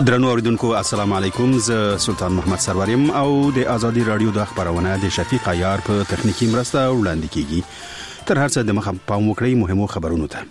درنو اوریدونکو السلام علیکم، زه سلطان محمد سروریم او د ازادي رادیو د خبرونه د شفیق عیار په تخنیکی مرسته وړاندې کیږي. تر هر څه د مخه پام وکړئ مهمو خبرونو ته.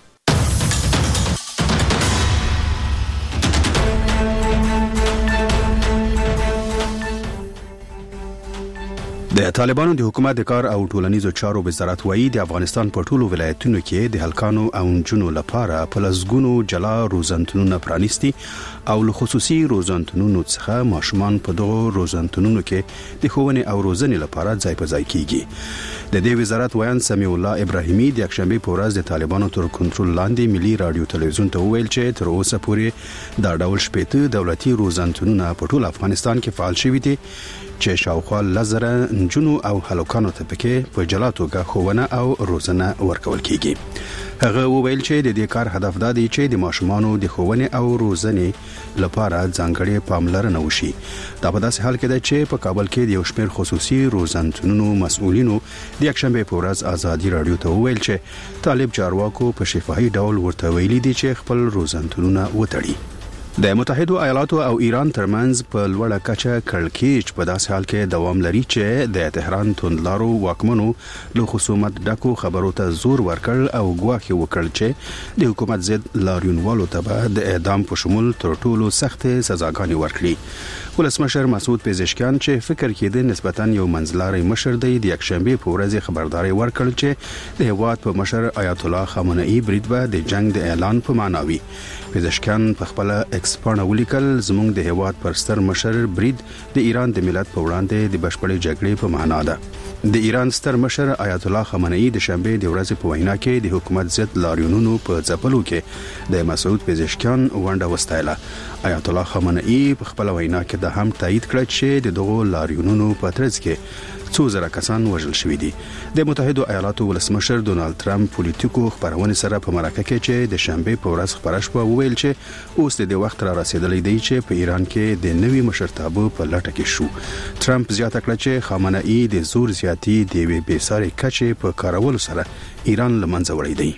د طالبانو د حکومت د کار او ټولنیزو چارو وزارت وایي د افغانستان په ټولو ولایتونو کې د هلکانو او نجونو لپاره په لسګونو جلا روزنتونونه پرانیستي او له خصوصي روزنتونونو څخه ماشومان په دغو روزنتونونو کې د ښوونې او روزنې لپاره ځای په ځای کیږي. د دې وزارت ویان سمیع الله ابراهیمي د یکشنبه په ورځ د طالبانو تر کنټرول لاندې ملي رادیو تلویزیون ته وویل چې تر اوسه پورې دا ډول شپږ دولتي روزنتونونه په ټول افغانستان کې فعال شوي دي چې شاوخوا لزره نجونو او هلکانو ته پکې په جلا توګه ښوونه او روزنه ورکول کیږي. هغه وویل چې د دې کار هدف دا دی چې د ماشومانو د ښوونې او روزنې لپاره ځانګړې پاملرنه وشي. دا په داسې حال کې ده چې په کابل کې د یو شمېر خصوصي روزنتونونو مسؤلینو د یکشنبه په ورځ ازادي رادیو ته وویل چې طالب چارواکو په شفاهي ډول ورته ویلي دي چې خپل روزنتونونه وتړي. د متحده ایالاتو او ایران ترمنځ په لوړه کچه کړکېچ په داسې حال کې دوام لري چې د تهران توندلارو واکمنو له خصومت ډکو خبرو ته زور ورکړ او ګواښ وکړ چې د حکومت ضد لاریونوالو ته به د اعدام په شمول تر ټولو سخت سزاګانې ورکړي. ولسمشر مسعود پزشکیان چې فکر کېده نسبتاً یو منځلاري مشر دی د یکشنبه په ورځ خبرداري ورکړ چې د هیواد په مشر آیت الله خامنه‌ای برید به د جنگ د اعلان په معنا وي. پزشکیان په خپل اکسپرټ ولیکل زموږ د هیواد پر ستر مشر برید د ایران د ملت په وړاندې د بشپړې جګړې په معنا ده. د ایران ستر مشر آیت الله خامنه‌ای د شنبه د ورځې په وینا کې د حکومت ضد لاریونونو په ځپلو کې د مسعود پزشکیان ونډه وستایله. آیت الله خامنه‌ای په خپل وینا کې د هم تایید کړ چې د دغو لاریونونو په ترڅ کې څو زره کسان وژل شوي دي. د متحده ایالاتو ولسمشر ډونالد ټرمپ پولیټیکو خبرونه سره په مرکه کې چې د شنبه په ورځ خبره شوه وویل چې اوس د وخت را رسیدلی دی چې په ایران کې د نوي مشرتابه په لټه کې شو. ټرمپ زیاته کړه چې خامنه‌ای د زور زیاتی د وی بېساري کچې په کارولو سره ایران لمنځه وړي دی.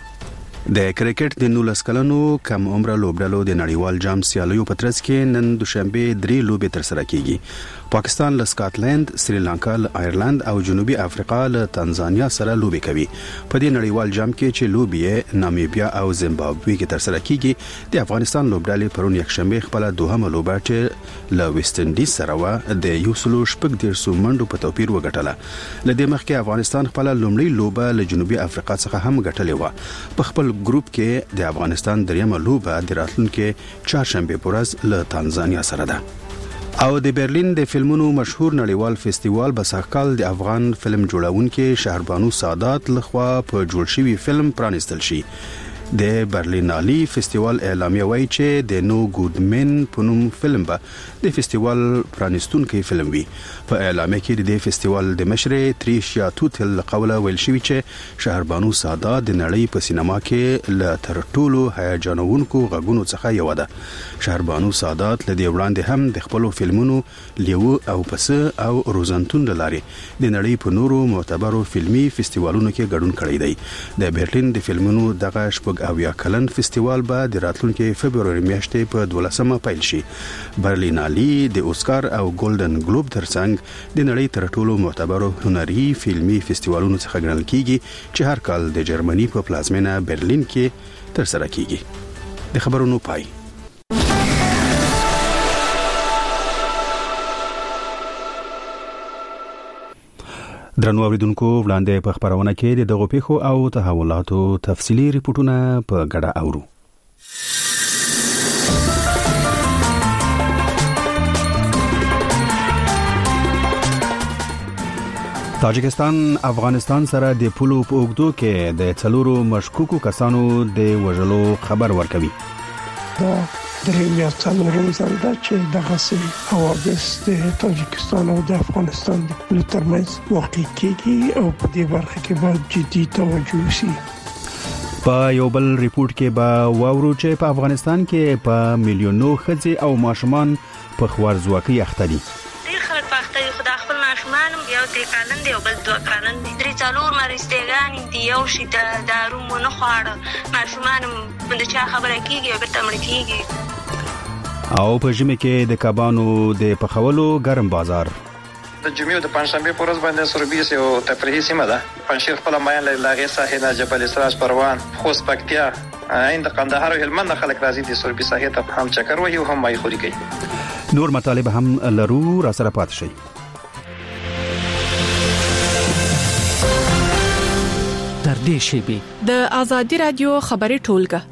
د کرکټ د 19 کلنو کم عمره لوبډلو د نړیوال جام سیالیو په ترڅ کې نن دوشنبه 3 لوبې تر سره کیږي. پاکستان له سکاټلند، سریلانکا له آیرلند او جنوبي افریقا له تنزانیا سره لوبې کوي. په دې نړیوال جام کې چې لوبې نامیبیا او زیمبابوې کې تر سره کیږي، د افغانستان لوبډلې پرون یکشنبه خپل دوهمه لوبه چې له ویسټ انډیز سره و د یوسلو شپږ دیرسو منډو په توپیر وګټله. لدې مخکې افغانستان خپل لومړی لوبه له جنوبي افریقا څخه هم ګټلې و. په خپل ګروپ کې د افغانستان دریمه لوبه د راتلونکي چهارشنبه په ورځ له تنزانیا سره ده. او د برلین د فلمونو مشهور نړیوال فستیوال به سږکال د افغان فلم جوړونکي شهربانو سادات لخوا په جوړ شوی فلم پرانستل شي. د برلینالي فستیوال اعلامیه وایي چې د نو ګودمن په نوم فلم به د فستیوال پرانستونکي فلم وي. په اعلامیه کې د فستیوال د مشر تریشیا توتل قوله ویل شوی چې شهربانو سادات د نړۍ په سینما کې له تر ټولو هیجانونکو غږونو څخه یو ده. شهربانو سادات لدې وړاندې هم د خپل فلمونو لیو او پس او روزنتون لاري د نړۍ په نورو معتبرو فلمي فستیوالونو کې ګډون کړی دی. د برلین د فلمونو دغه شپږ او یا کلن فستیوال به د راتلونکي فبروري میاشتې په 12مه پیل شي. برلینالي د اوسکار او ګولډن ګلوب ترڅنګ د نړۍ تر ټولو معتبرو هنري فلمي فستیوالونو څخه ګڼل کیږي چې هر کال د جرمني په پلازمینه برلین کې تر سره کیږي. د خبرونو پای. درنو اوریدونکو وړاندې په خبرونه کې د دغو پیښو او تحولاتو تفصیلی ریپورتونه په ګډه اورو. تاجکستان افغانستان سره د پولو په اوږدو کې د څلورو مشکوکو کسانو د وژلو خبر ورکوي. دا دریم یا څلورم ځل ده چې دغه سي حوادث د تاجکستان او د افغانستان د پولو ترمنځ واقع کیږي او په دې برخه کې باید جدي توجه وشي. په یو بل ریپورت کې به واورو چې په افغانستان کې په میلیونو ښځې او ماشومان په خوارځواکۍ اخته دي. ډېر خلک په اخته دي، خو د خپل ماشومان یو 3 کلن دی او بل 2 کلن دي. 3-4 مرستګانې دي، یو شي د دارو مو نه خواړه، ماشومان د چا خبره کیږي او بیرته مړ کیږي. او په ژمي کې د کبانو د پخولو ګرم بازار. د جمعې او د پنځشنبه په ورځ باندې سوربیس او تفریحي سیمه ده. پنځشیر خپل مایل لاغې ساحل جبل اسراج پروان خوست پکتیا عند قندهار او هلمند خلک راځي د سوربي ساحل ته هم چکر وهي او هم مای خوري کوي. نور مطالب هم لرو، را سره پات شي. تر دې شی د آزادی رادیو خبري ټولګه.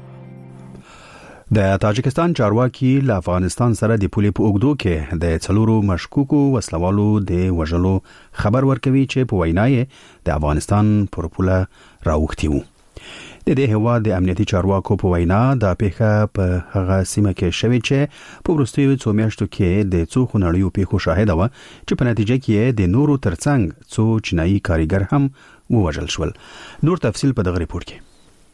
د تاجکستان چارواکي له افغانستان سره د پولې په اوږدو کې د څلورو مشکوکو وسلوالو د وژلو خبر ورکوي چې په وینا یې د افغانستان پر پوله راوښتي وو. د دې هیواد د امنیتي چارواکو په وینا د پیښه په هغه سیمه کې شوې چې په وروستیو څو میاشتو کې د څو خونړیو پیښو شاهده وه چې په نتیجه کې د نورو ترڅنګ څو چینایي کارګر هم ووژل شول. نور تفصیل په دغه ریپورت کې.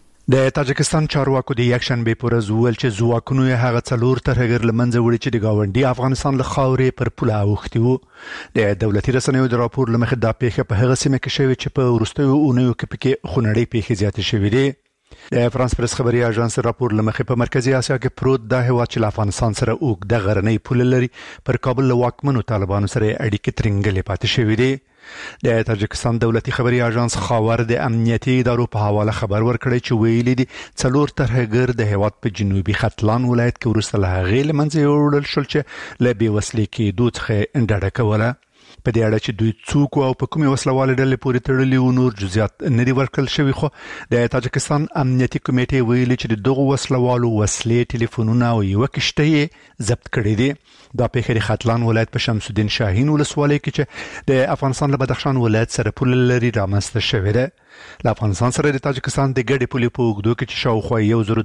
د تاجکستان چارواکو د یکشنبه په ورځ ویل چې ځواکونو هغه څلور ترهګر لمنځه وړي چې د گاونډي افغانستان له خاورې پر پوله اوښتي وو. د دولتي رسنیو د راپور لمخې دا پیښه په هغه سیمه کې شوې چې په وروستیو اونیو کې پکې خونړۍ پیښې زیاتې شوې دي. د فرانس پریس خبري اژانس راپور لمخې په مرکزی اسیا کې پروت دا هیواد چې له افغانستان سره اوږده غرنۍ پوله لري پر کابل له واکمنو طالبانو سره اړیکې ترنګلې پاتې شوې دي. د تاجکستان دولتي خبري اژانس خاور د امنیتي ادارو په حواله خبر ورکړی چې ویلي دي څلور ترهګر د هیواد په جنوبي ختلان ولایت کې وروسته له هغې له منځه یوړل شول چې له بېوسلې کېدو څخه ډډه کوله. په دې اړه چې دوی څوک او په کومې وسلوالې ډلې پورې تړلي وو نور جزئیات نه دي ورکړل شوي، خو د تاجکستان امنیتي کمیټې ویلي چې د دغو وسلوالو وسلې، ټلیفونونه او یوه کشته یې ضبط کړي دي. دا پیښه د ختلان ولایت په شمس الدین شاهین ولسوالۍ کې چې د افغانستان له بدخشان ولایت سره پوله لري رامنځته شوې ده. له افغانستان سره د تاجکستان د ګډې پولې په اوږدو کې چې شاوخوا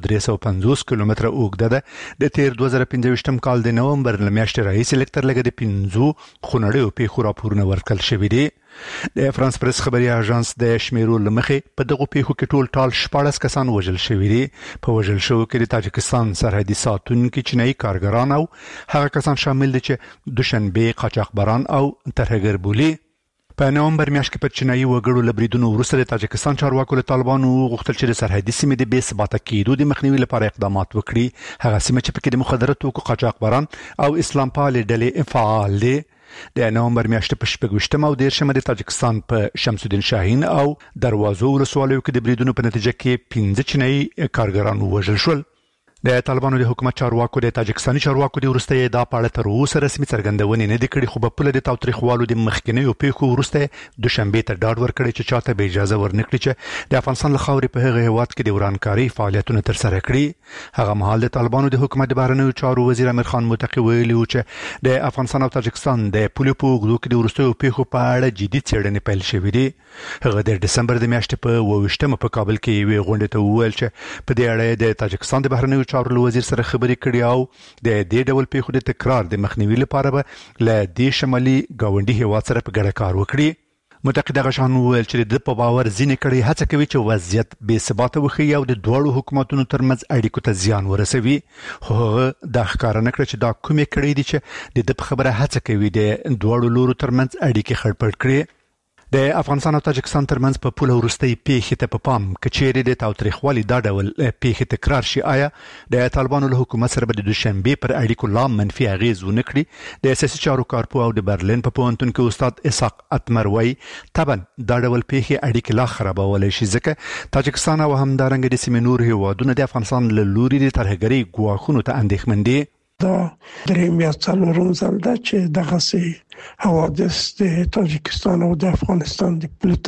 1350 کیلومتره اوږده ده د تیر 2025 کال د نومبر له میاشتې راهیسې لږ تر لږه د 5 خونړیو پیښو راپورونه ورکړل شوي دي. د فرانس پریس خبري اژانس د شمیرو لمخې په دغه پیښو کې ټول ټال 14 کسان وژل شوي دي. په وژل شوو کې د تاجکستان سرحدي ساتونکي چینایي کارګران او هغه کسان شامل دي چې دوشنبه قاچاقبران او ترهګر بولي. په نومبر میاشت کې په چینایي وګړو له بریدونو وروسته د تاجکستان چارواکو له طالبانو غوښتل چې د سرحدي سیمې د بې ثباته کېدو د مخنیوي لپاره اقدامات وکړي. هغه سیمه چې پکې د مخدره توکو قاچاقبران او اسلام پالې ډلې فعال دي. د نومبر میاشتې په 26 او 13 د تاجکستان په شمس الدین شاهین او دروازو ولسوالیو کې د بریدونو په نتیجه کې 15 چینایي کارګران وژل شول. د طالبانو د حکومت چارواکو د تاجکستاني چارواکو د وروسته دا پاړه تر اوسه رسمي څرګندونې نه دي کړې، خو په پوله د تاوتریخوالو د مخکینیو پیښو وروسته دوشنبه ته ډاډ ورکړی چې چاته به اجازه ورنکړي چې د افغانستان له خاورې په هغه هیواد کې د ورانکاري فعالیتونه ترسره کړي. هغه مهال د طالبانو د حکومت د بهرنیو چارو وزیر امیر خان متقی ویلي و چې د افغانستان او تاجکستان د پولې په اوږدو کې د وروستیو پیښو په اړه جدي څېړنې پیل شوې دي. هغه د دسمبر د میاشتې په 28 په کابل کې یوې غونډې ته وویل چې په دې اړه د تاجکستان د بهرنیو چارو وزیر سره خبرې کړې او د دې ډول پیښو د تکرار د مخنیوي لپاره به له دې شمالي گاونډي هیواد سره په ګډه کار وکړي. متقی دغه شان وویل چې د په باور ځینې کړي هڅه کوي چې وضعیت بې ثباته وښیي او د دواړو حکومتونو ترمنځ اړیکو ته زیان ورسوي، خو هغه دا ښکاره نه کړه چې دا کومې کړي دي چې د په خبره هڅه کوي د دواړو لورو ترمنځ اړیکې خړپړ کړي. د افغانستان او تاجکستان ترمنځ په پوله وروستۍ پیښې ته په پام کچېرې د تاوتریخوالي دا ډول پیښې تکرار شي، آیا د طالبانو له حکومت سره به د دوشنبه پر اړیکو لا منفي اغیز ونه کړي؟ د سیاسي چارو کارپو او د برلین په پوهنتون کې استاد اسحاق اتمر وایي طبعا دا ډول پیښې اړیکې لا خرابولی شي، ځکه تاجکستان او همدارنګه د سیمې نور هیوادونه د افغانستان له لوري د ترهګرۍ ګواښونو ته اندېښمن دي. دا دریم یا څلورم ځل ده چې دغسې حوادث د تاجکستان او د افغانستان د پولې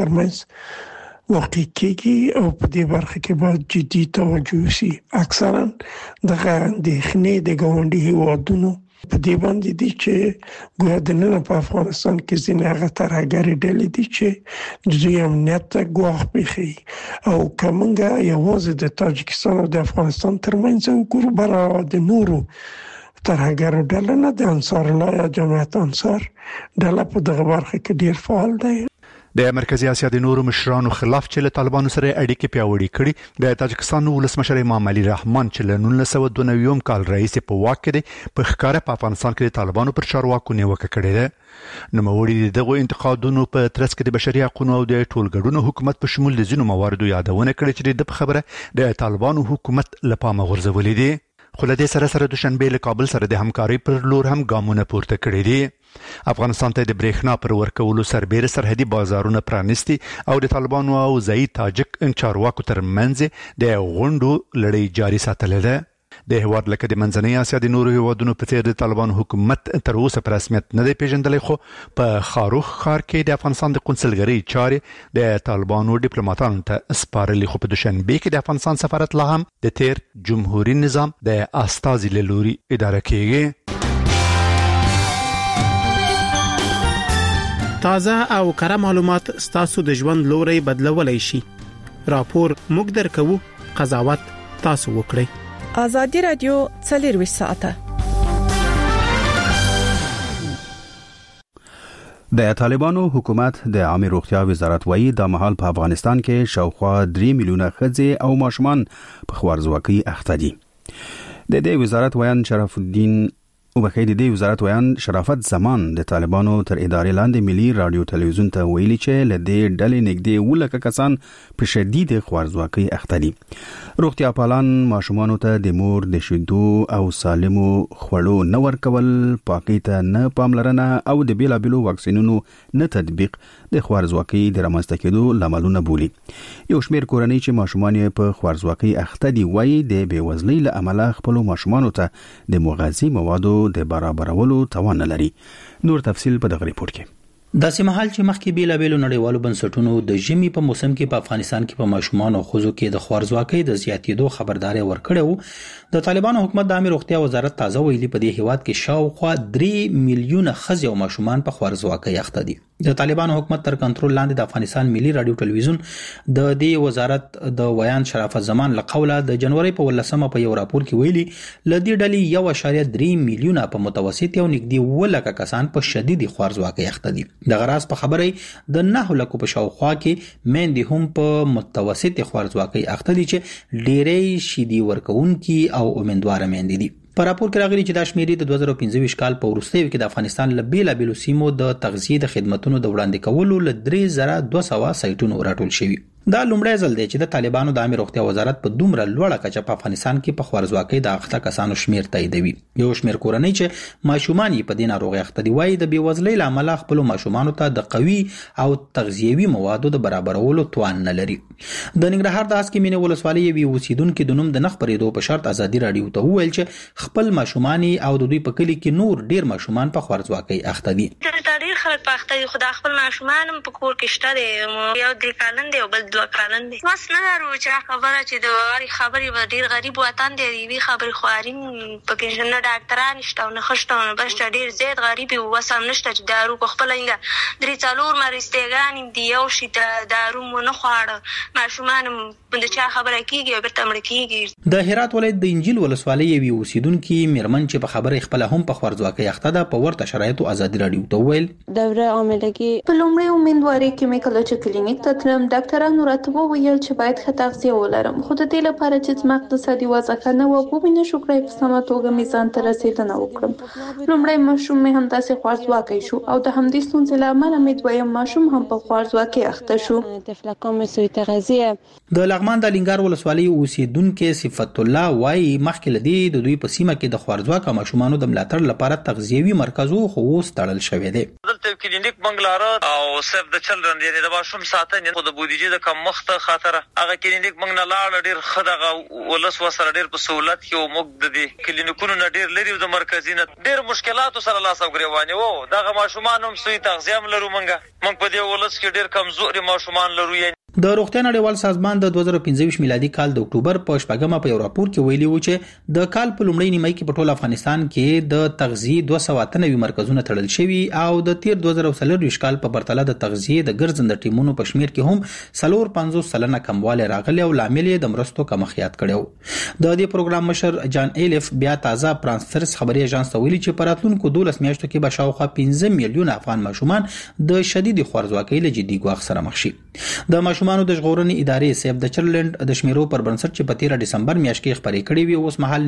ترمنځ واقع کېږي او په دې برخه کې باید جدي توجه وشي. اکثرا دغه اندېښنې د ګاونډي هیوادونو په دې باندې دي چې ګویا دننه په افغانستان کې ځینې هغه ترهګرې ډلې دي چې د دوی امنیت ته ګواښ پېښوي او که موږ یوازې د تاجکستان او د افغانستان ترمنځ وګورو برابر د نورو ترهګرو ډله نه د انصار الله یا جماعت انصار ډله په دغه برخه کې ډیر فعال دی. د مرکزی اسیا د نورو مشرانو خلاف چې له طالبانو سره اړیکې پیاوړې کړي، د تاجکستان ولسمشر امام علي رحمان چې له 1992 کال راهیسې په واک کې دی په ښکاره په افغانستان کې د طالبانو پر چارواکو نیوکه کړې ده. نوموړي دغه انتقادونو په ترڅ کې د بشري حقوقو او د ټولګډون حکومت په شمول د ځینو مواردو یادونه کړې چې د خبره د طالبانو حکومت له پامه غورځولې دي. خو له دې سره دوشنبه له کابل سره د همکاري پر لور هم ګامونه پورته کړي دي. افغانستان ته د برېښنا پر ورکولو سربېره سرحدي بازارونه پرانیستي او د طالبانو او ځایي تاجک چارواکو ترمنځ د غونډو لړۍ جاري ساتلې ده. د هیواد لکه د منځنۍ اسیا د نورو هیوادونو په څیر د طالبانو حکومت تر اوسه په رسمیت نه دی پیژندلی، خو په خاروخ ښار کې د افغانستان د قونسلګرۍ چارې د طالبانو ډیپلوماټانو ته سپارلي، خو په دوشنبه کې د افغانستان سفارت لا هم د تیر جمهوریت نظام د استازي له لوري اداره کیږي. تازه او کره معلومات ستاسو د ژوند لوري بدلولای شي. راپور موږ درکو، قضاوت تاسو وکړئ. آزادی رادیو 24 ساعته. د طالبانو حکومت د عامه روغتیا وزارت وایي د مهال په افغانستان کې شاوخوا 3 میلیونه ښځې او ماشومان په خوارزواکۍ اخته دي. د دې وزارت ویان شرافت زمان د طالبانو تر ادارې لاندې ملي رادیو تلویزیون ته ویلي چې له دې ډلې نږدې 10 کسان په شدید خوارزواکۍ اخته دي. روغتیا پالان ماشومانو ته د مور د شیدو او سالمو خوړو نه ورکول، پاکۍ ته نه پاملرنه او د بیلابیلو واکسینونو نه تطبیق د خوارزواکۍ د رامنځته کېدو لاملونه بولي. یو شمېر کورنۍ چې ماشومان یې په خوارزواکۍ اخته دي وایي د بېوزلۍ له امله خپلو ماشومانو ته د مغذي موادو د برابرولو توان لري. نور تفصیل په دغه ریپورت کې. داسې مهال چې مخکې بیلابیلو نړیوالو بنسټونو د ژمي په موسم کې په افغانستان کې په ماشومان او ښځو کې د خوارزواکۍ د زیاتېدو خبرداري ورکړې، د طالبانو حکومت د عامه روغتیا وزارت تازه ویلي په دې هیواد کې شاوخوا 3 میلیونه ښځې او ماشومان په خوارزواکۍ اخته دي. د طالبانو حکومت تر کنټرول لاندې د افغانستان ملي رادیو تلویزیون د دې وزارت د ویان شرافت زمان له قوله د جنوري په 18 په یو راپور کې ویلي ل دې ډلې 1.3 میلیونه په متوسط او نږدې 10 کسان په شدید خوارزواکۍ اخته دي. د غراس په خبره د 9 لکو په شاوخوا کې مېندې هم په متوسط خوارزواکۍ اخته دي چې ډېرې شیدې ورکوونکي او امیندواره مېندې دي. په راپور کې راغلي چې دا شمیرې د 2015 کال په وروستیو کې د افغانستان له بیلابیلو سیمو د تغذیې د خدماتو د وړاندې کولو ل 3200 سایټونو راټول شوي. دا لومړی ځل دی چې د طالبانو د عامه روغتیا وزارت په دومره لوړه کچه په افغانستان کې په خوارزواکۍ د اخته کسانو شمیر تاییدوي. یو شمیر کورنۍ چې ماشومان یې په دې ناروغۍ اخته دي وایي د بېوزلۍ له امله خپل ماشومانو ته د قوي او تغذیوي موادو د برابرولو توان نه لري. د ننګرهار د اسکی مینه ولسوالۍ یوې اوسیدونکو د نوم د نخ پرېدو په شرط ازادي رادیو ته وویل چې خپل ماشومان او د دوی په کلی کې نور ډیر ماشومان په خوارزواکۍ اخته دي. ډیر خلک په اخته دي، خو خپل ماشومان په کور کې شته دي، یو 3 کلن دی او بل 2 کلن دی. بس نه درو چې خبره چې د واري خبرې و ډیر غریب وطن دی، وی خبرې خوارین پکې نه ډاکټران شته نه خشته بس ډیر زیات غریب او وسم نشته چې دارو په خپل انګه 3-4 مرستګان دی او شي دارو مو نه خواړه ماشومان د چا خبره کیږي به تمړ کیږي. د هرات ولایت د انجیل ولسوالۍ یوې اوسیدونکو میرمن چې په خبره خپل هم په خوارزواکۍ اخته ده په ورته شرایطو ازادي رادیو ته ویل دوره عاملګي په لومړی امیندواري کې مې کله چې کلینیک ته تلم ډاکټرانو راته وویل چې باید ښه تغذیه ولرم، خو د دې لپاره چې زما اقتصادي وضع ښه نه وه ومې نشو کړی په سمه توګه مې ځان ته رسېدنه وکړم. لومړی ماشوم مې همداسې خوارزواکی شو او د همدې ستونزې له امله مې دویم ماشوم هم په خوارزواکۍ اخته شو. د لغمان د لنګار ولسوالۍ اوسیدونکو صفت الله وایي مخکې له دې د دوی په سیمه کې د خوارزواکه ماشومانو د ملاتړ لپاره تغذیوي مرکزو خو اوس تړل شوی دی. دلته کلینیک منګلاره او سیف د چلډرن دی د ماشوم ساتنې خو د بودیجې د کم مخته خاطر هغه کلینیک موږ نه لاړ ډیر خدغه ولس وسره ډیر په سہولت کې او موږ د دې کلینیکونو نه ډیر لري د مرکزینه ډیر مشکلاتو سره لاس او ګریوانه وو دغه ماشومان هم سوی تغذیه لرو موږ په دې ولس کې ډیر کمزوري ماشومان لرو. د روغتیا نړیوال سازمان د 2015 میلادي کال د اکتوبر په 8مه په یو راپور کې ویلي و چې د کال په لومړۍ نیمه کې په ټول افغانستان کې د تغذیې 293 مرکزونه تړل شوي او د تیر 2024 کال په پرتله د تغذیې د ګرځنده ټیمونو په شمیر کې هم 50% کموالی راغلی او لامل یې د مرستو کمښت کړو. د دې پروګرام مشر جان ایلف بیا تازه پرانسفرس خبري اژانس ته ویلي چې په راتلونکو 12 میاشتو کې به شاوخوا 15 میلیونه افغان ماشومان د شدید خوارزواکۍ له جدي ګواښ سره مخ شي. د ماشومانو د ژغورنې ادارې سیف د چرلند د شمیرو پر بنسټ چې په 13 دسمبر میاشت کې خبرې کړې وي اوس مهال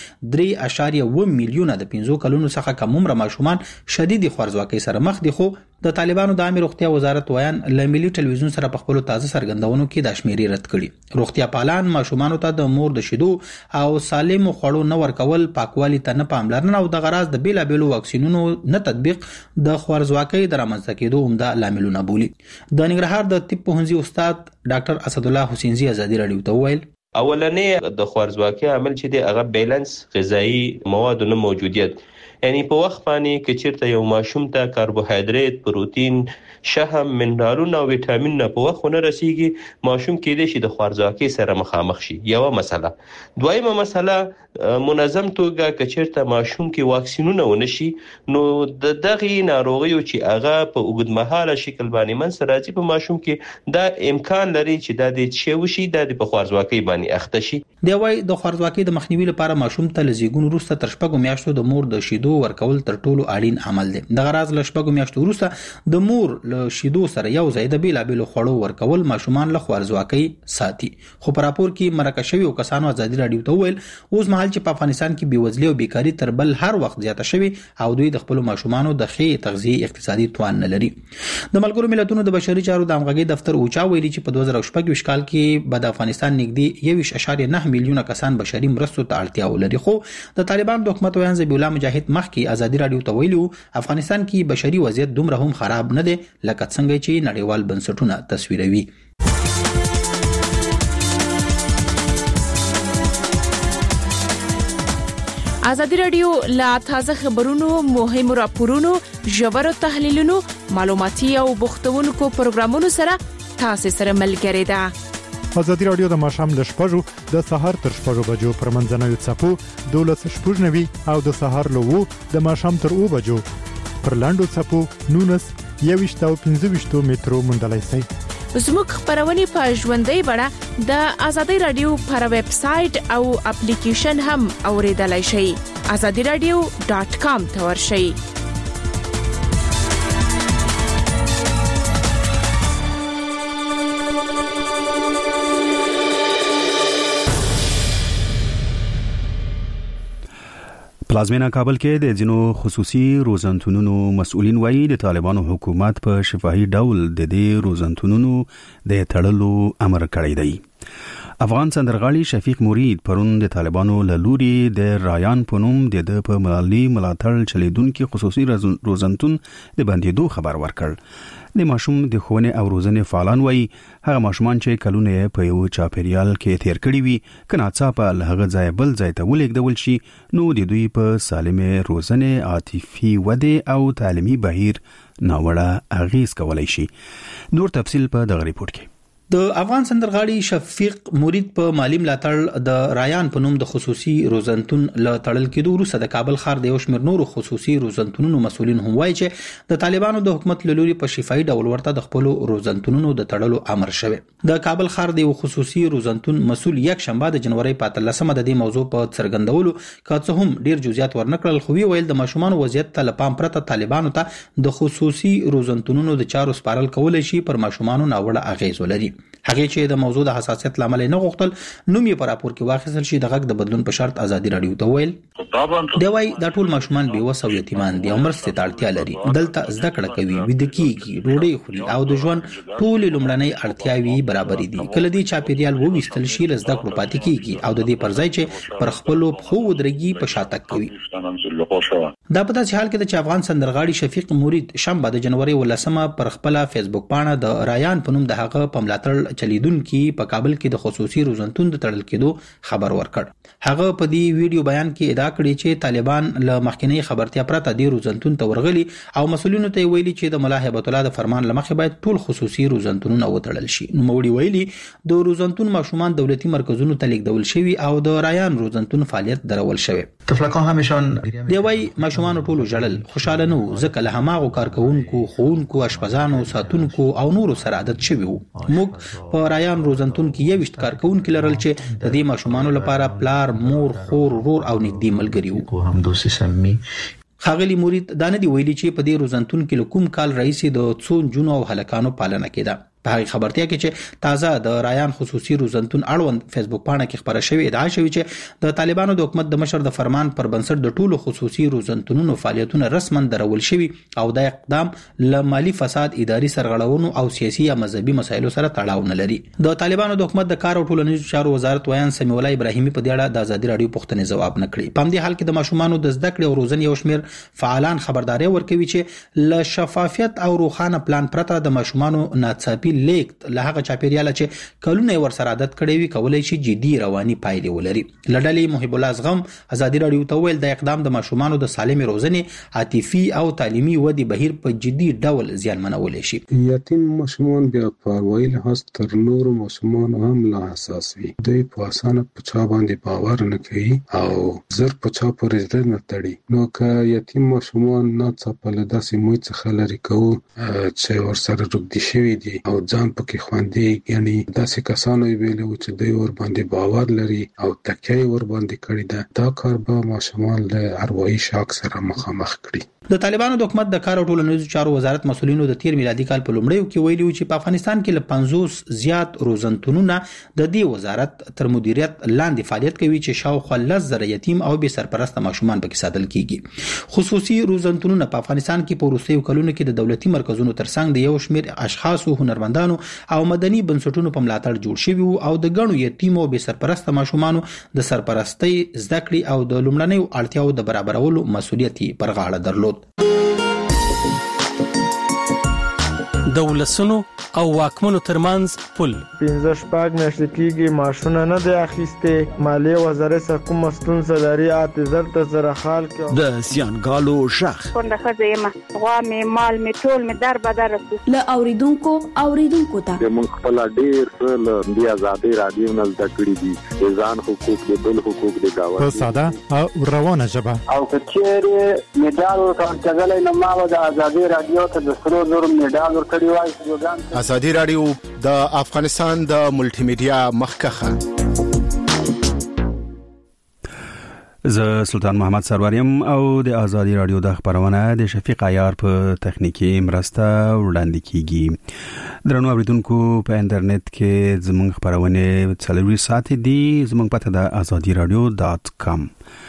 نږدې 3.1 میلیونه د 15 کلونو څخه کم عمر ماشومان شدید خوارزواکۍ سره مخ دي، خو د طالبانو د عامه روغتیا وزارت ویان ل ملي ټلویزیون سره په خپل تازه سرګندونو کې د شمیرې رد کړي. روغتیا پالان ماشومان ته د مور د شیدو او سالم خوړو نه ورکول، پاکوالي ته نه پاملرنه او د غراض د بیلابېلو واکسینونو نه تطبیق د خوارزواکۍ د رامنځته کېدو عمده لاملونه بولي. د ننګرهار د طب پوهنځي استاد ډاکټر اسد الله حسینزي ازادي رادیو ته وویل اولنې د خوارزواکۍ عامل چې دی هغه بیلانس غذایی مواد نه موجودیت، یعنی په وخت باندې کې چیرته یو ماشوم ته کاربوهایډریټ، پروتین، شحم، منرالونه او ویټامین په وخت نه رسیږي، ماشوم کې د شي د خوارزواکۍ سره مخامخ شي. یو مسله. دویمه مسله منظم توګه کې چیرته ماشوم کې واکسینونه ونشي نو د دغه ناروغیو چې هغه په اوږدمهاله شکل باندې منځ راځي په ماشوم کې دا امکان لري چې دا د چوشي د خوارزواکۍ باندې اخته شي. دی وايي د خوارزواکۍ د مخنیوي لپاره ماشوم ته لزیګون وروسته تر شپږو میاشتو د مور د شیدو ورکول تر ټولو اړین عمل دی. د غراض له شپږو میاشتو وروسته د مور له شیدو سره یو ځای د بیلابېلو خوړو ورکول ماشومان له خوارزواکۍ ساتي. خو په راپور کې مرکه شوی کسانو ازادي رادیو ته ویل اوس مهال چې په افغانستان کې بیوزلي او بیکاری تر بل هر وخت زیاته شوی او دوی د خپل ماشومانو د ښې تغذیه اقتصادي توان نه لري. د ملګرو ملتونو د بشري چارو د همغږي دفتر اوچا ویلي چې په 2014 کال کې د افغانستان نږدې 1.9 میلیونه کسان بشري مرستو ته اړتیا ولري. خو د طالبان د حکومت ویان ذبیح الله مجاهد مخکې ازادي رادیو ته ویلو افغانستان کې بشري وضعیت دومره هم خراب نه دی لکه څنګه چې نړیوال بنسټونه تصویروي. ازادي رادیو لا تازه خبرونو، مهمو راپورونو، ژورو تحلیلونو، معلوماتي او بوختونکو پروګرامونو سره تاسو سره ملګری ده. ازادي رادیو د ماښام ل 6:00 د سهار تر 6:00 بجو پر منځنوي څپو 12:90 او د سهار له 2 د ماښام تر 2 بجو پر لاندو څپو 19 او 15 مترو مندلای شي. زموږ خبرونه په ژوندۍ بڼه د ازادي رادیو پر ویب سټ او اپلیکیشن هم اوریدلای شئ. azadiradio.com ته ورشئ. پلازمینه کابل کې د ځینو خصوصي روزنتونونو مسؤلین وایي د طالبانو حکومت په شفاهي ډول د دې روزنتونونو د تړلو امر کړی دی. افغان سندرغاړي شفیق مرید پرون د طالبانو له لوري د رایان په نوم د په ملي ملاتړ چلیدونکو خصوصي روزنتون د بندیدو خبر ورکړ. د ماشوم د ښوونې او روزنې فعالان وایي هغه ماشومان چې کلونه په یو چاپیریال کې تیر کړي وي که ناڅاپه له هغه ځای بل ځای ته ولېږدول شي نو د دوی په سالمې روزنې، عاطفي ودې او تعلیمي بهیر ناوړه اغیز کولی شي. نور تفصیل په دغه ریپورت کې. د افغان سندرغاړي شفیق مرید په مالی ملاتړ د رایان په نوم د خصوصي روزنتون له تړل کېدو وروسته د کابل ښار د یو شمېر نورو خصوصي روزنتونونو مسؤلین هم وایي چې د طالبانو د حکومت له لوري په شفاهي ډول ورته د خپلو روزنتونونو د تړلو امر شوی. د کابل ښار د یو خصوصي روزنتون مسؤل یک شنبه د جنوري په 13مه د دې موضوع په څرګندولو که څه هم ډیر جزئیات ورنکړل خو ویل د ماشومان وضعیت ته لپام پرته طالبانو ته د خصوصي روزنتونونو د چارو سپارل کولای شي پر ماشومان ناوړه اغیز ولري. هغه چې د موضوع د حساسیت لامل نه غوښتل نوم یې په راپور کې واخیستل شي د غږ د بدلون په شرط ازادي رادیو ته ویل دی وايي دا ټول ماشومان بې وسه او یتیمان دي او مرستې ته اړتیا لري. دلته زده کړه کوي، ویده کیږي، ډوډۍ خوري او د ژوند ټول لومړنۍ اړتیاوې برابرې دي. کله دې چاپیریال وویستل شي له زده کړو پاتې کیږي او د دې پر ځای چې پر خپل پخو ودرېږي په شاتګ کوي. دا په داسې حال کې چې افغان سندرغاړي شفیق مرید شنبه د جنوري 18مه پر خپل فیسبوک پاڼه د رایان په نوم د هغه په ملاتړ چلیدونکو په کابل کې د خصوصي روزنتون د تړل کېدو خبر ورکړ. هغه په دې ویډیو بیان کې ادعا کړې چې طالبان له مخکنی خبرتیا پرته د روزنتون ته ورغلي او مسؤلینو ته ویلي چې د ملا هیبت الله د فرمان لمخې باید ټول خصوصي روزنتونونه وتړل شي. نو موړي ویلي د روزنتون ماشومان دولتي مرکزونو ته لیږدول شوي او د رایان روزنتون فعالیت درول شوی. طفلکان همیشان دی وايي ماشومان ټول جړل خوشاله نو ځکه له هماغو کارکونکو، خوونکو، اشپزانو، ساتونکو او نورو سره عادت شوی وو. موږ په رایان روزنتون کې 20 کارکونکو لرل چې د دې ماشومانو لپاره پلار، مور، خور، ورور او نږدې ملګري وو. هم دوسي سمي خاغلی مرید دا نه دی ویلي چې په دې روزنتون کې کوم کال رئیس د څو جنو او هلکانو پالنه کېده. په هغه خبرتیا کې چې تازه د رایان خصوصي روزنتون اړوند فیسبوک پاڼه کې خبره شوې ادعا شوې چې د طالبانو د حکومت د مشر د فرمان پر بنسټ د ټولو خصوصي روزنتونونو فعالیتونه رسما درول شوي او د اقدام ل مالی فساد، اداري سرغړونو او سیاسي یا مذهبي مسایلو سره تړاو نه لري. د طالبانو د حکومت د کار او ټولنیزو چارو وزارت ویان سمیع الله ابراهیمي په دې اړه د ازادي رادیو پوښتنې جواب نه کړی. په همدې حال کې د ماشومانو د زده کړې او روزنې یو شمېر فعالان خبرداري ورکوي چې ل شفافیت او روښانه پلان پرته د ماشومانو ناڅاپي لیکت له هغه چاپیریال چې کلونه ورسره عادت کړی وي کولای شي جدي رواني پایلې ولري. لړلې محب الله زغم ازادي رادیو ته ویل د اقدام د ماشومانو د سالم روزنې، عاطفي او تعلیمي ودې بهیر په جدي ډول زیانمنول شي. یتیم ماشومان بیا په ویل هاست تر نور ماشومان هم لا حساس وي. دوی په اسانه په چا باندې باور نه کوي او زر په چا پورې زړه نه تړي. نو که یتیم ماشومان ناڅاپه له داسې موی څخه لرې کوو چې ورسره روږدي شوي دي او ځان پکې خوندي ګڼي، داسې کسانو یې ویلي وو چې دوی ورباندې باور لري او تکیه یې ورباندې کړې ده، دا کار به ماشومان له اروايي شاک سره مخامخ کړي. د طالبانو د حکومت د کار او ټولنیزو چارو وزارت مسؤلینو د تیر میلادي کال په لومړیو کې ویلي و چې په افغانستان کې له 50 زیات روزنتونونه د دې وزارت تر مدیریت لاندې فعالیت کوي چې شاوخوا 10,000 یتیم او بې سرپرسته ماشومان پکې ساتل کیږي. خصوصي روزنتونونه په افغانستان کې په وروستیو کلونو کې د دولتي مرکزونو ترڅنګ د یو شمېر اشخاصو، هنرمندانو او مدني بنسټونو په ملاتړ جوړ شوي او د ګڼو یتیم او بې سرپرسته ماشومانو د سرپرستۍ، زده کړې او د لومړنیو اړتیاو د برابرولو مسؤلیت پر غاړه درلود. د ولسونو او واکمنو ترمنځ پل 15 میاشتې کېږي معاشونه نه دی اخیستې. مالیې وزارت څخه کومه ستونزه لري اعتذار ته سره حال کې د زیانګالو شخ څنګه ښځه یم غوا مې مال مې ټول مې در بدر له اوریدونکو ته موږ خپل ډیر څه له دې ازادي رادیو نه زده کړی دي، ځان حقوق دي، بل حقوق دي گاوه په ساده او روانه ژبه او کچېره میډال ورکړل نه ما د ازادي رادیو ته د سرو زر میډال ورکړی وای. ازادي رادیو د افغانستان د ملټي میډیا مخکخه. زه سلطان محمد سروریم او د ازادي رادیو د خبرونه د شفیق عیار په تخنیکی مرسته وړاندې کیږي. درنو اوریدونکو په انټرنیټ کې زموږ خبرونه 24 ساعت دي. زموږ پته د azadiراdio.com.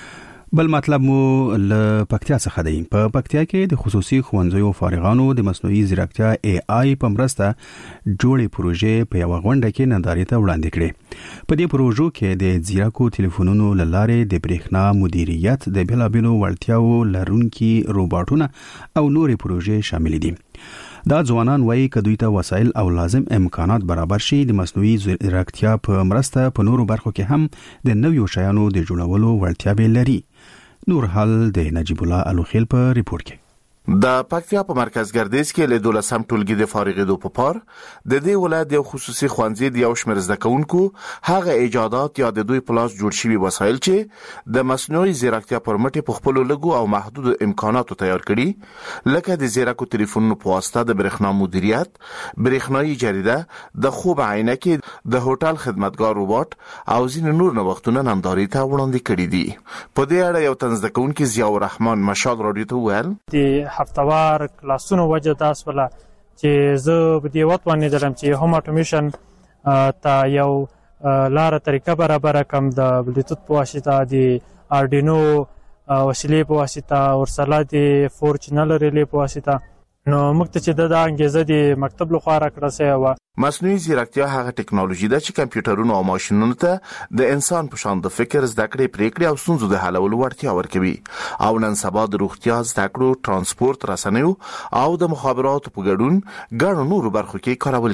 بل مطلب مو ل پکتیا څخه دی. په پکتیا کې د خصوصي ښوونځیو فارغانو د مصنوعي ځیرکتیا AI په مرسته جوړې پروژې په یو غونډه کې نندارې ته وړاندې کړې. په دې پروژو کې د ځیرکو ټلیفونونو لارې د برېښنا مدیریت، د بېلابېلو وړتیاو لرونکي روباټونه او نورې پروژې شامل دي. دا ځوانان وایي که دوی ته وسایل او لازم امکانات برابر شي د مصنوعي ځیرکتیا په مرسته په نورو برخو کې هم د نویو شیانو د جوړولو وړتیا به لري. نور حال د نجیب الله الوخیل په ریپورت کې. د پکتیا په مرکز ګردیز کې له 12 ټولګي د فارغېدو په پار د دې ولایت یو خصوصي ښوونځي د یو شمېر زده کوونکو هغه ایجادات یا د دوی په لاس جوړ شوي وسایل چې د مصنوعي ځیرکتیا پر مټ په خپلو لږو او محدودو امکاناتو تیار کړي، لکه د ځیرکو ټلیفونونو په واسطه د برېښنا مدیریت، برېښنايي جریده، د خوب عینکې، د هوټل خدمتګار روباټ او ځینې نور نوښتونه نندارې ته وړاندې کړي دي. په دې اړه یو تن زده کوونکی ضیاء الرحمن مشال راډیو ته وویل هفتوار کلاسونو وجه تاسو ولا چې زه په دې وخت باندې درم چې هوم اټومیشن ته یو لار طریقه برابر کم د بلوتوث په واسطه د اردینو وسیلې په واسطه ورسره د 4 چینل ریلې په واسطه نو موږ ته چې د انګیزه د مکتب لخوا راکړه سوی و. مصنوعي ځیرکتیا هغه ټکنالوژي ده چې کمپیوټرونو او ماشینونو ته د انسان په شان د فکر، زده کړې، پریکړې او ستونزو د حلولو وړتیا ورکوي او نن سبا د روغتیا، زده کړو، ترانسپورت، رسنیو او د مخابراتو په ګډون ګڼو نورو برخو کې کارول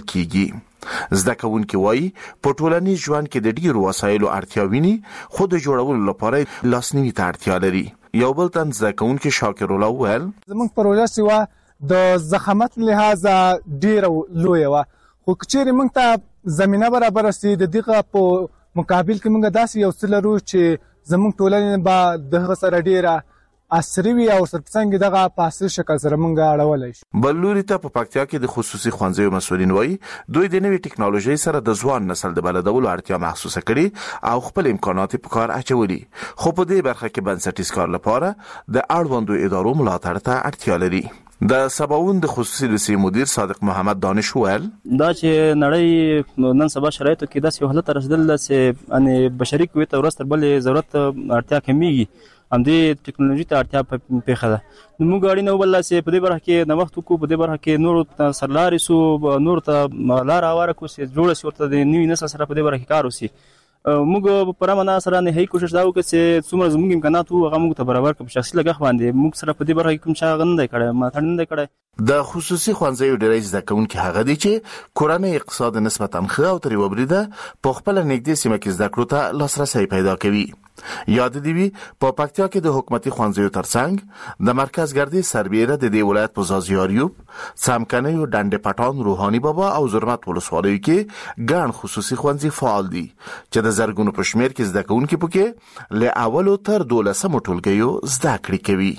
کیږي. زده کوونکي وایي په ټولنیز ژوند کې د ډیرو وسایلو اړتیا ویني، خو د جوړولو لپاره لاسنیوي ته اړتیا لري. یو بل تن زده کوونکي شاکر الله ویل زموږ پروژه سیوا د زخامت لحاظ ډیر لوی و، خو کچېرې موږ ته زمينه برابر سي د دغه په مقابل کې موږ داسې یو څه لرو چې زموږ ټولنه به دغه سره ډیره عصري وي او سرڅنګ دغه په اصل شکل سره موږ اړولای شو. بلوري ته په پکتیا کې د خصوصي ښوونځیو مسؤلین وایي دوی د نوې ټکنالوژي سره د ځوان نسل د بلدولو اړتیا محسوسه کړي او خپل امکانات په کار اچولي، خو په دې برخه کې بنسټیز کار لپاره د اړوندو ادارو ملاتړ ته اړتیا لري. د سباوون د خصوصي لیسې مدیر صادق محمد دانش وویل دا چې نړۍ نن سبا شرایطو کې داسې حالت رسیدل چې ان بشري قوت ورځ تر بلې ضرورت اړتیا کمیږي هم دې ټکنالوژي ته اړتیا پیښه ده. نو موږ اړینه وبله چې په دې برخه کې نوښت وکړو، په دې برخه کې نور سرلارې سو نور ته لار هواره کړو چې جوړ شي ورته د نوي نسل سره په دې برخه کې کار وشي. موږ په رامنا سره نه هي کوشش دا وکړو چې څومره زموږ امکانات وو هغه موږ ته برابر کړو. شخصي لګښت باندې موږ سره په دې برخه کې کوم څه غندای کړه ما ثړند کړه. د خصوصي ښوونځیو ډېری زده کوونکي هغه دي چې کورنۍ اقتصاد نسبتاً ښه او ترې وبریده په خپل نږدې سیمه کې زده کړو ته لاسرسي پیدا کوي. یاد دی وی په پکتیا کې د حکومتي ښوونځیو ترڅنګ د مرکز ګردي سربېره د دې ولایت په زازیاریوب، څمکنیو، ډنډ پټان، روحاني بابا او زرمت ولسوالیو کې ګڼ خصوصي ښوونځي فعال دي چې د زرګونو په شمېر کې زده کوونکي پکې له اولو تر 12مو ټولګیو زده کړې کوي.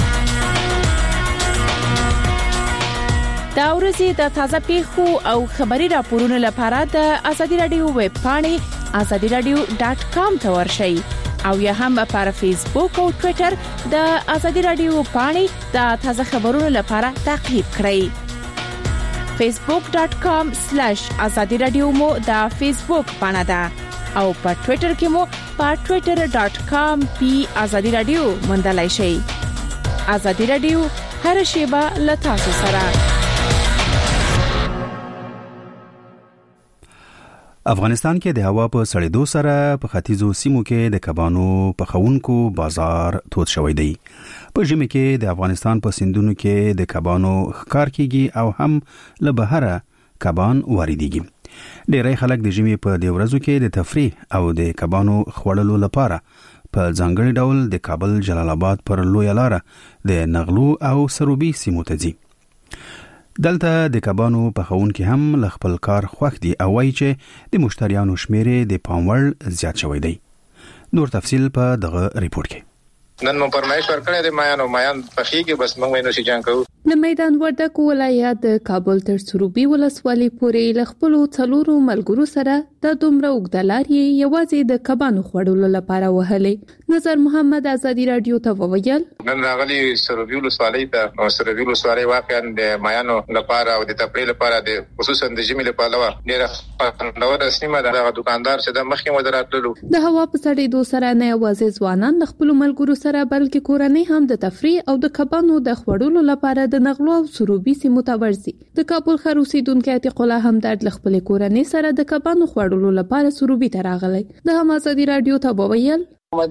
دا ورځې د تازه پیښو او خبري راپورونو لپاره د ازادي رادیو ویب پاڼې azadiradio.com ته ورشئ او یا هم پر فیسبوک او ټوئیټر د ازادي رادیو پاڼې د تازه خبرونو لپاره تعقیب کړئ. facebook.com/azadiradio مو د فیسبوک پاڼه ده او په ټوئیټر کې مو په twitter.com/azadiradio موندلای شئ. ازادي رادیو هر شیبه له تاسو سره. افغانستان کې د هوا په سړېدو سره په ختیځو سیمو کې د کبانو پخونکو بازار تود شوی دی. په ژمي کې د افغانستان په سیندونو کې د کبانو ښکار کیږي او هم له بهره کبان واردېږي. ډېری خلک د ژمي په دې ورځو کې د تفریح او د کبانو خوړلو لپاره په ځانګړي ډول د کابل جلال آباد پر لویه لاره د نغلو او سروبي سیمو ته ځي. دلته د کبانو پخونکي هم له خپل کار خوښ دي او وایي چې د مشتریانو شمیرې د پام وړ زیات شوی دی. نور تفصیل په دغه ریپورت کې. نن مو پرمایش ورکړی د مایان پخېږي بس موږ وینو چې جنګ کوو. د میدان وردګ ولایت د کابل تر سروبي ولسوالۍ پورې له خپلو څلورو ملګرو سره د دومره اوږده لارې یوازې د کبانو خوړلو لپاره وهلې. نظر محمد ازادي رادیو ته وویل نن راغلي سروبي ولسوالۍ ته. سروبي ولسوالۍ واقعا د مایانو لپاره او د تفریح لپاره د خصوصا د ژمي لپاره ډېره خوندوره سیمه ده. هغه دکاندار چې د مخکې مدراتلو د هوا په سړېدو سره نه یوازې ځوانان د خپلو ملګرو سره بلکې کورنۍ هم د تفریح او د کبانو د خوړلو لپاره د نغلو او سروبي سیمو ته ورځي. د کابل ښار اوسیدونکي عتیق الله همدرد له خپلې کورنۍ سره د کبانو خوړلو لپاره سروبي ته راغلی. د هم ازادي رادیو ته وویل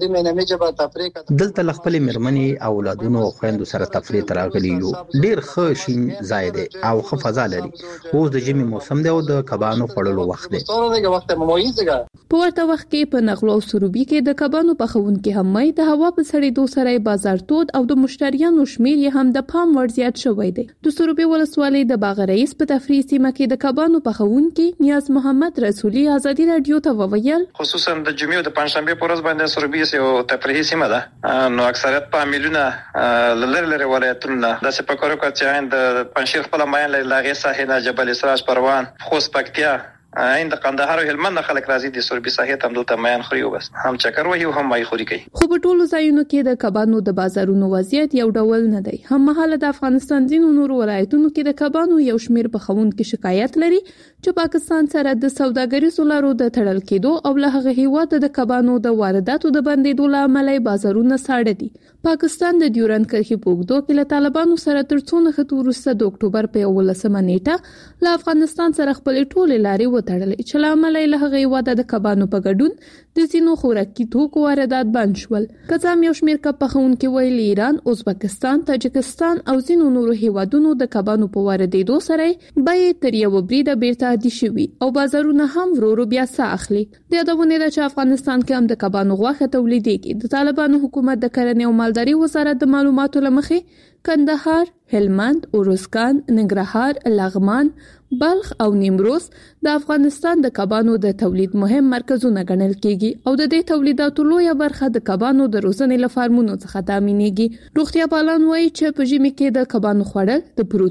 دلته خپل مرمنې او اولادونو او خويندو سره تفریح تراغلی یو. ډیر ښه شین ځای دی او ښه فضا لري. اوس د ژمي موسم دی او د کبانو خوړلو وخت دی. په ورته وخت کې په نغلو او سروبي کې د کبانو پخونکي هم د هوا په سړېدو سره بازار تود او د مشتریانو شمیر یې هم د پام وړ زیات شوی دی. د سروبي ولسوالۍ د باغ رئیس په تفریح سیمه کې د کبانو پخونکي نیاز محمد رسولي ازادي رادیو ته وویل خصوصا د جمعې او د پنځشنبه په ورځ باندې سروبي یو تفریحي سیمه ده. نو اکثریت په میلیونه لری ولایتونه د سپکورو کچا د پنځیر خپل ماین لاغې ساحه جبل اسراج پروان خوست پکتیا عند قندهار او هلمند خلک راځي د سروبي ساحه ته دلته ماین خوري بس هم چکر وهي هم مای خوري کوي. خو په ټولو ځایونو کې د کبانو د بازارونو وضعیت یو ډول نه دی. هم مهاله د افغانستان ځینو نورو ولایتونو کې د کبانو یو شمیر پخونکي شکایت لري چې پاکستان سره د سوداګریزو لارو د تړل کېدو او له هغه هیواد د کبانو د وارداتو د بندیدو لامل بازارونه ساړه دي. پاکستان د ډیورند کرښې په اوږدو کې له طالبانو سره تر څو نښتو وروسته د اکتوبر په 11مه نیټه له افغانستان سره خپلې ټولې لارې وتړلې چې له امله له هغه هیواده د کبانو په ګډون د ځینو خوراکي توکو واردات بند شول. که څه هم یو شمیر کب پخونکي ویلي ایران، ازبکستان، تاجکستان او ځینو نورو هیوادونو د کبانو په واردېدو سره بیې تر یو بریده بیرته عادي شوي او بازارونه هم ورو ورو بیا ساه اخلي. د یادونه ده چې افغانستان کې هم د کبانو غوښه تولیدېږي. د طالبانو حکومت د کرنې او مالداري وزارت د معلوماتو له مخې کندهار، هلمند، اروزګان، ننګرهار، لغمان، بلخ او نیمروز د افغانستان د کبانو د تولید مهم مرکزونه ګڼل کیږي او د دې تولیداتو لویه برخه د کبانو د روزنې له فارمونو څخه تامینېږي. روغتیا پالان وایي چې په ژمي کې د کبانو خوړل د پروتین،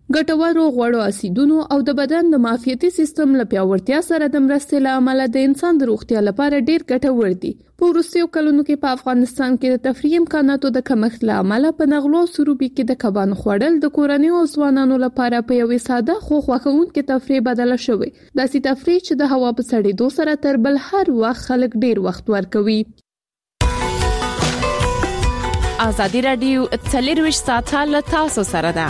ګټورو غوړو اسیدونو او د بدن د معافیتي سیستم له پیاوړتیا سره د مرستې له امله د انسان د روغتیا لپاره ډیر ګټور دي. په وروستیو کلونو کې په افغانستان کې د تفریح امکاناتو د کمښت له امله په نغلو سروبي کې د کبانو خوړل د کورنیو او ځوانانو لپاره په یوې ساده خو خوښونکې تفریح بدله شوې. داسې تفریح چې د هوا په سړېدو سره تر بل هر وخت خلک ډیر وخت ورکوي. ازادي راډیو 24 ساعته له تاسو سره ده.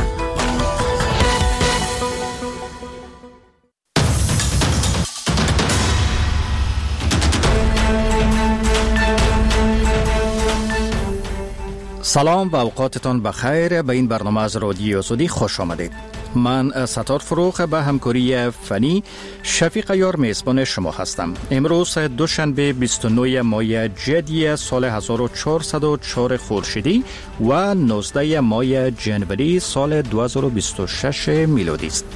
سلام و اوقاتتان بخیر. به این برنامه از رادیو آزادی خوش آمدید. من ستار فروخ به همکاری فنی شفیق یار میزبان شما هستم. امروز دوشنبه 29 ماه جدی سال 1404 خورشیدی و 19 ماه جنوری سال 2026 میلادی است.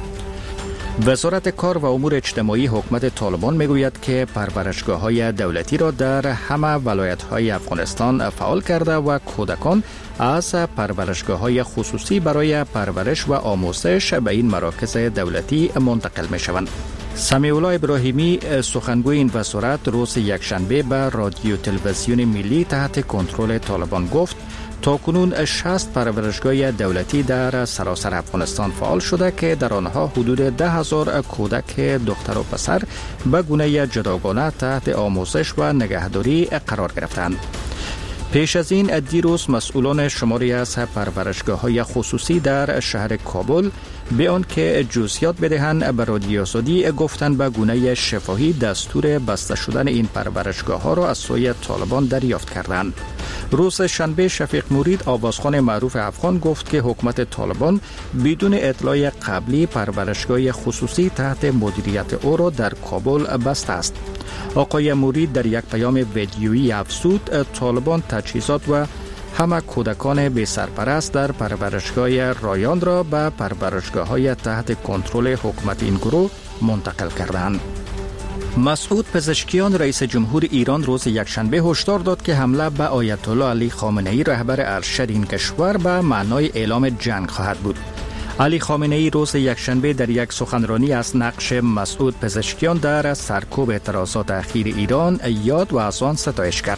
وزارت کار و امور اجتماعی حکومت طالبان میگوید که پرورشگاه‌های دولتی را در همه ولایت‌های افغانستان فعال کرده و کودکان از پرورشگاه‌های خصوصی برای پرورش و آموزش به این مراکز دولتی منتقل می‌شوند. سمیع الله ابراهیمی سخنگوی این وزارت روز یکشنبه به رادیو تلویزیون ملی تحت کنترل طالبان گفت تاکنون 60 پرورشگاه دولتی در سراسر افغانستان فعال شده که در آنها حدود 10,000 کودک دختر و پسر به گونه جداگانه تحت آموزش و نگهداری قرار گرفتند. پیش از این دیروز مسئولان شماری از پرورشگاه‌های خصوصی در شهر کابل به آن که جزئیات بدهند به رادیو آزادی گفتند به گونه شفاهی دستور بسته شدن این پرورشگاه‌ها را از سوی طالبان دریافت کردند. روز شنبه شفیق مورید آوازخوان معروف افغان گفت که حکومت طالبان بدون اطلاع قبلی پرورشگاه خصوصی تحت مدیریت او را در کابل بسته است. آقای مورید در یک پیام ویدیویی افزود طالبان تجهیزات و همه کودکان بی سرپرست در پرورشگاه رایان را به پرورشگاه‌های تحت کنترل حکومت این گروه منتقل کردند. مسعود پزشکیان رئیس جمهور ایران روز یکشنبه هشدار داد که حمله به آیت الله علی خامنه ای رهبر ارشد این کشور به معنای اعلام جنگ خواهد بود. علی خامنه ای روز یکشنبه در یک سخنرانی از نقش مسعود پزشکیان در سرکوب اعتراضات اخیر ایران یاد و از آن ستایش کرد.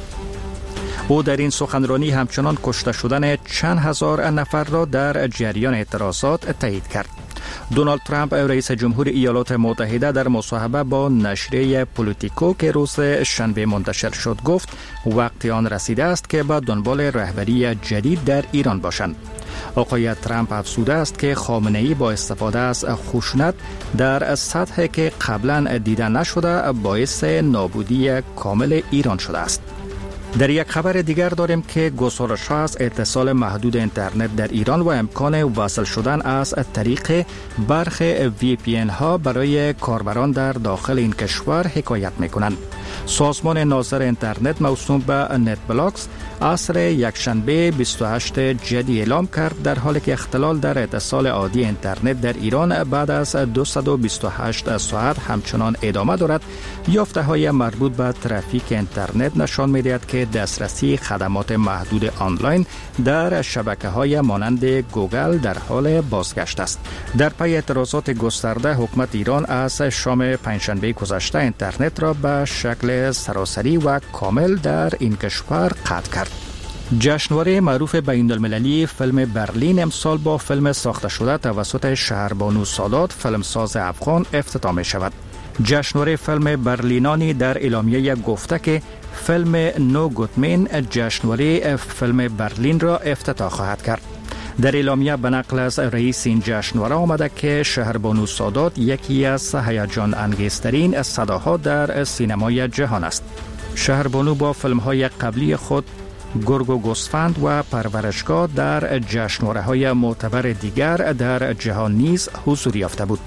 او در این سخنرانی همچنان کشته شدن چند هزار نفر را در جریان اعتراضات تایید کرد. دونالد ترامپ رئیس جمهور ایالات متحده در مصاحبه با نشریه پولیتیکو که روز شنبه منتشر شد گفت وقتی آن رسیده است که با دنبال رهبری جدید در ایران باشند. آقای ترامپ افزوده است که خامنه ای با استفاده از خشونت در سطحی که قبلا دیده نشده باعث نابودی کامل ایران شده است. در یک خبر دیگر داریم که گزارش‌ها از اتصال محدود اینترنت در ایران و امکان وصل شدن از طریق برخی VPN ها برای کاربران در داخل این کشور حکایت می‌کنند. سازمان ناظر اینترنت موسوم به نت بلاکس عصر یکشنبه 28 جدی اعلام کرد در حالی که اختلال در اتصال عادی اینترنت در ایران بعد از 228 ساعت همچنان ادامه دارد. یافته‌های مربوط به ترافیک اینترنت نشان می‌دهد که دسترسی خدمات محدود آنلاین در شبکه‌های مانند گوگل در حال بازگشت است. در پی اعتراضات گسترده حکومت ایران از شام پنجشنبه گذشته اینترنت را به شکل سراسری و کامل در این کشور قطع کرد. جشنواره معروف بین‌المللی فیلم برلین امسال با فیلم ساخته شده توسط شهربانو سادات فیلمساز افغان افتتاح می شود. جشنواره فیلم برلینانی در اعلامیه گفته که فیلم نو گوتمین جشنواره فیلم برلین را افتتاح خواهد کرد. در اعلامیه به نقل از رئیس این جشنواره آمده که شهربانو سادات یکی از هیجان انگیزترین صداها در سینمای جهان است. شهربانو با فیلم‌های قبلی خود گرگ و گوسفند و پرورشگاه در جشنواره‌های معتبر دیگر در جهان نیز حضور یافته بود.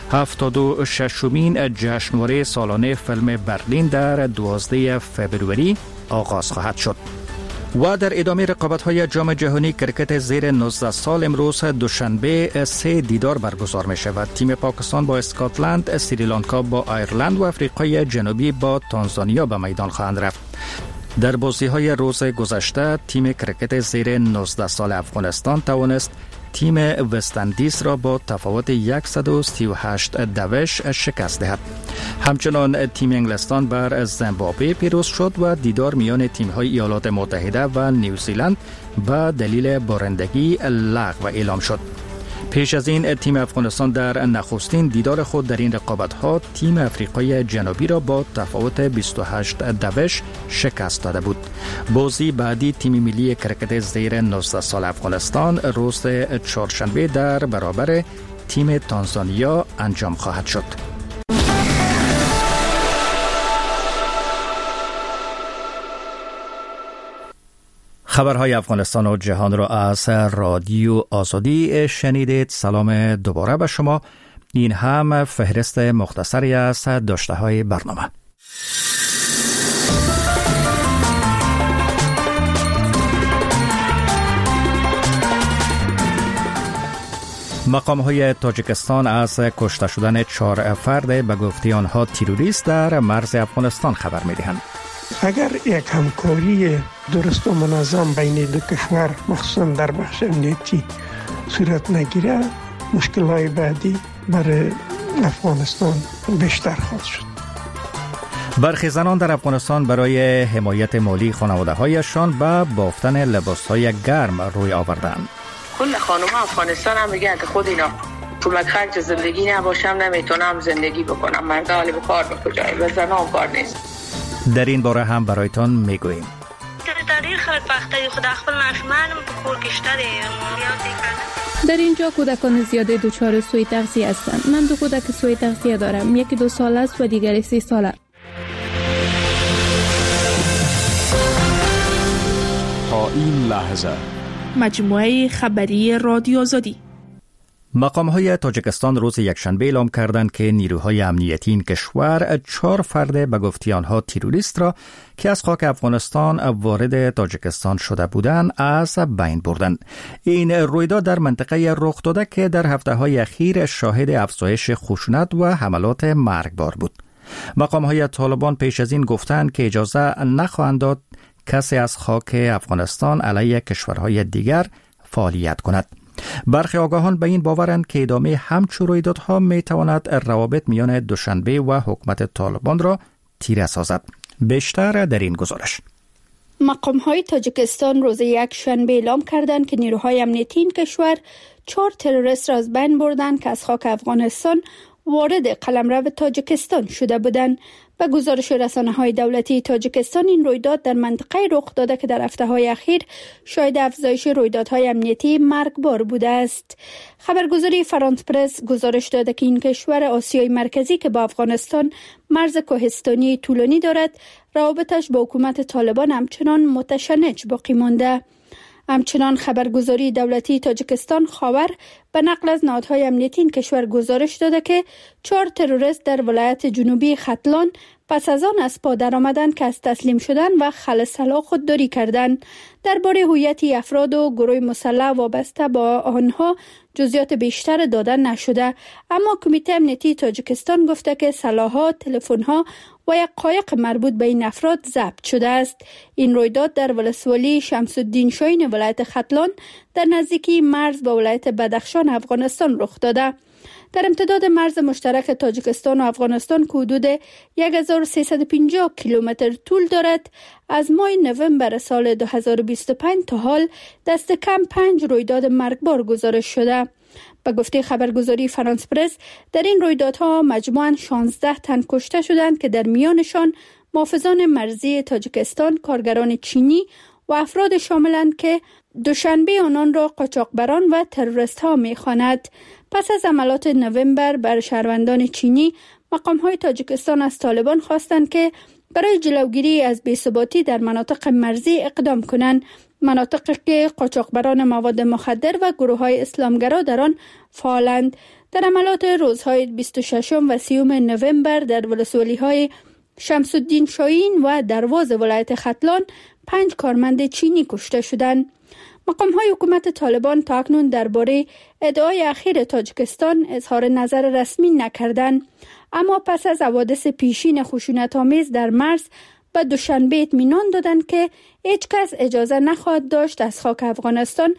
76مین جشنواره سالانه فیلم برلین در 12 فوریه آغاز خواهد شد. و در ادامه رقابت‌های جام جهانی کرکت زیر 19 سال امروز دوشنبه 3 دیدار برگزار می شود. تیم پاکستان با اسکاتلند، سریلانکا با ایرلند و آفریقای جنوبی با تانزانیا به میدان خواهند رفت. در بازی‌های روز گذشته تیم کرکت زیر 19 سال افغانستان توانست تیم وستندیس را با تفاوت 138 شکست دهد. همچنان تیم انگلستان بر زیمبابوه پیروز شد و دیدار میان تیم‌های ایالات متحده و نیوزیلند به دلیل بارندگی لغو اعلام شد. پیش از این تیم افغانستان در نخستین دیدار خود در این رقابت‌ها تیم افریقای جنوبی را با تفاوت 28 شکست داده بود. بازی بعدی تیم ملی کرکت زیر 19 سال افغانستان روز چهارشنبه در برابر تیم تانزانیا انجام خواهد شد. خبرهای افغانستان و جهان را از رادیو آزادی شنیدید. سلام دوباره به شما. این هم فهرست مختصری از داشته‌های برنامه. مقام‌های تاجیکستان از کشته شدن 4 فرد به گفته آنها تروریست در مرز افغانستان خبر می‌دهند. اگر یک همکاری درست و منظم بین دو کشور مخصوصا در بخش امنیتی صورت نگیره، مشکل‌های بعدی برای افغانستان بیشتر خواهد شد. برخی زنان در افغانستان برای حمایت مالی خانواده‌هایشان به بافتن لباس‌های گرم روی آوردند. کل خانم‌ها افغانستان هم میگن که خود اینا کمک خرج زندگی نباشم نمیتونم زندگی بکنم، مردا حالی به کار به کجایی و زنان کار نیست. در این باره هم برایتان میگوییم. تاریخ خلق وقتی خود خپل ناشمانم په کور کې شته دي. در اینجا کودکان زیاده دچار سوء تغذیه هستند. من 2 کودک سوء تغذیه دارم، یکی 2 ساله است و دیگری 3 ساله. تا این لحظه مجموعه خبری رادیو آزادی. مقام‌های تاجیکستان روز یکشنبه اعلام کردند که نیروهای امنیتی این کشور 4 فرد به گفته آنها تروریست را که از خاک افغانستان وارد تاجیکستان شده بودند از بین بردند. این رویداد در منطقه رخ داده که در هفته‌های اخیر شاهد افزایش خشونت و حملات مرگبار بود. مقام‌های طالبان پیش از این گفتند که اجازه نخواهند داد کسی از خاک افغانستان علیه کشورهای دیگر فعالیت کند. برخی آگاهان به این باورند که ادامه همچون رویدادها میتواند روابط میان دوشنبه و حکومت طالبان را تیره سازد. بیشتر در این گزارش. مقام‌های تاجیکستان روز یکشنبه اعلام کردند که نیروهای امنیتی این کشور 4 تروریست را از بین بردند که از خاک افغانستان وارد قلمرو تاجیکستان شده بودند. به گزارش رسانه‌های دولتی تاجیکستان این رویداد در منطقه رخ داده که در هفته‌های اخیر شاهد افزایش رویدادهای امنیتی مرگبار بوده است. خبرگزاری فرانس پرس گزارش داده که این کشور آسیای مرکزی که با افغانستان مرز کوهستانی طولانی دارد، روابطش با حکومت طالبان همچنان متشنج باقی مانده. همچنان خبرگزاری دولتی تاجیکستان خاور به نقل از نهادهای امنیتی این کشور گزارش داده که 4 تروریست در ولایت جنوبی ختلان پس از آن از پا در آمدند که از تسلیم شدن و خل سلاح خودداری کردند. درباره هویت افراد و گروه مسلح وابسته با آنها جزئیات بیشتر داده نشده، اما کمیته امنیتی تاجیکستان گفته که سلاح‌ها، تلفن‌ها و یک قایق مربوط به این افراد ضبط شده است. این رویداد در ولسوالی شمس الدین شاهین ولایت ختلان در نزدیکی مرز با ولایت بدخشان افغانستان رخ داده. در امتداد مرز مشترک تاجیکستان و افغانستان که حدود 1350 کیلومتر طول دارد، از ماه نوامبر سال 2025 تا حال دست کم 5 رویداد مرگبار گزارش شده. به گفته خبرگزاری فرانس پرس در این رویدادها مجموعاً 16 تن کشته شدند که در میانشان محافظان مرزی تاجیکستان، کارگران چینی و افراد شاملند که دوشنبه آنان را قاچاقبران و تروریست ها می‌خواند. پس از حملات نوامبر بر شهروندان چینی، مقام‌های تاجیکستان از طالبان خواستند که برای جلوگیری از بی‌ثباتی در مناطق مرزی اقدام کنند، مناطقی که قاچاقبران مواد مخدر و گروه‌های اسلامگرا در آن فعالند. در حملات روزهای 26 و 30 نوامبر در ولسوالی‌های شمس الدین شاهین و درواز ولایت ختلان 5 کارمند چینی کشته شدند. مقام‌های حکومت طالبان تا اکنون درباره ادعای اخیر تاجیکستان اظهار نظر رسمی نکردند، اما پس از حوادث پیشین خشونت‌آمیز در مرز به دوشنبه اطمینان دادند که هیچ کس اجازه نخواهد داشت از خاک افغانستان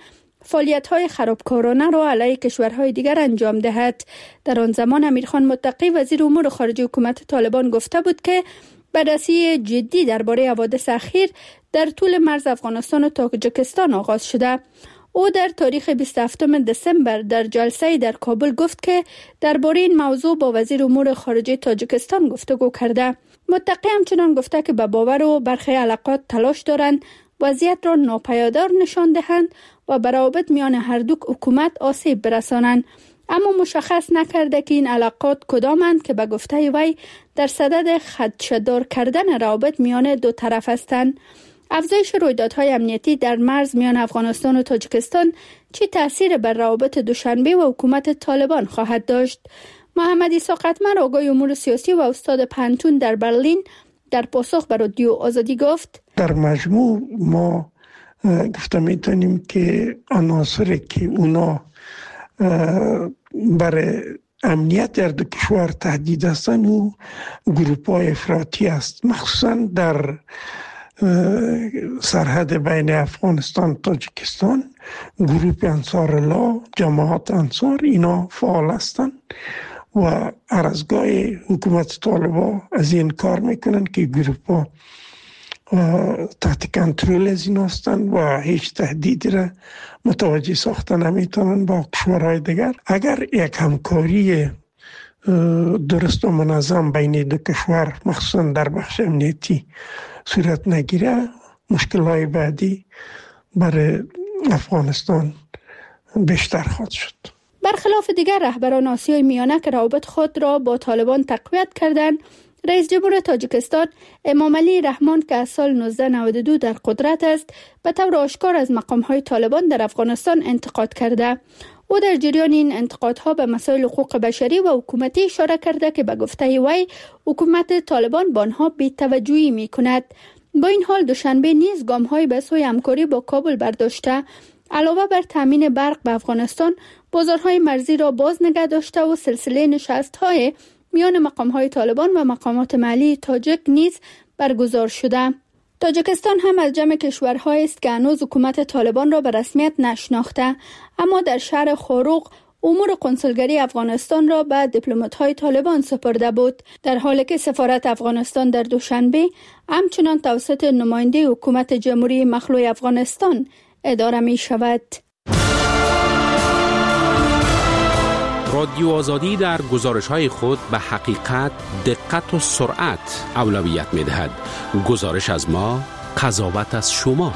فعالیت‌های خرابکارانه را علیه کشورهای دیگر انجام دهد. در آن زمان امیرخان متقی وزیر امور خارجه حکومت طالبان گفته بود که بررسی جدی درباره حوادث اخیر در طول مرز افغانستان و تاجیکستان آغاز شده. او در تاریخ 27 دسامبر در جلسه در کابل گفت که درباره این موضوع با وزیر امور خارجه تاجیکستان گفتگو کرده. متقی همچنان گفته که به باور و برخی علاقات تلاش دارند وضعیت را ناپایدار نشان دهند و به روابط میان هر دو حکومت آسیب برسانند، اما مشخص نکرده که این علاقات کدامند که به گفته وی در صدد خدشه‌دار کردن روابط میان دو طرف هستند. افزایش رویدادهای امنیتی در مرز میان افغانستان و تاجیکستان چه تأثیر بر روابط دوشنبه و حکومت طالبان خواهد داشت؟ محمد عیسی قطمر، آگاه امور سیاسی و استاد پانتون در برلین، در پاسخ به رادیو آزادی گفت: در مجموع ما گفته میتونیم که عناصری که اونا برای امنیت در دو کشور تهدید هستند و گروه‌های افراطی است، مخصوصا در سرحد بین افغانستان و تاجیکستان. گروه انصار الله، جماعت انصار، اینا فعال هستند و هر از گاهی حکومت طالبان از این کار میکنن که گروه‌ها تحت کنترل از این هستند و هیچ تهدیدی را متوجه ساخته نمیتونن با کشورهای دیگر. اگر یک همکاری درست و منظم بین دو کشور مخصوصا در بخش امنیتی صورت نگیره، مشکل‌های بعدی برای افغانستان بیشتر خواهد شد. برخلاف دیگر رهبران آسیای میانه که روابط خود را با طالبان تقویت کردند، رئیس جمهور تاجیکستان امامعلی رحمان که از سال 1992 در قدرت است، به طور آشکار از مقام‌های طالبان در افغانستان انتقاد کرده. او در جریان این انتقادها به مسائل حقوق بشری و حکومتی اشاره کرده که به گفته وی حکومت طالبان به آنها بی‌توجهی می‌کند. با این حال دوشنبه نیز گام‌های به سوی همکاری با کابل برداشته. علاوه بر تامین برق به افغانستان، بازارهای مرزی را باز نگه داشته و سلسله نشست‌های میان مقام‌های طالبان و مقامات محلی تاجیک نیز برگزار شده. تاجیکستان هم از جمع کشورهایی است که هنوز حکومت طالبان را به رسمیت نشناخته، اما در شهر خاروق امور قنصلگری افغانستان را به دیپلمات‌های طالبان سپرده بود، در حالی که سفارت افغانستان در دوشنبه همچنان توسط نماینده حکومت جمهوری مخلوع افغانستان اداره می شود. رادیو آزادی در گزارش‌های خود به حقیقت، دقت و سرعت اولویت می‌دهد. گزارش از ما، قضاوت از شما.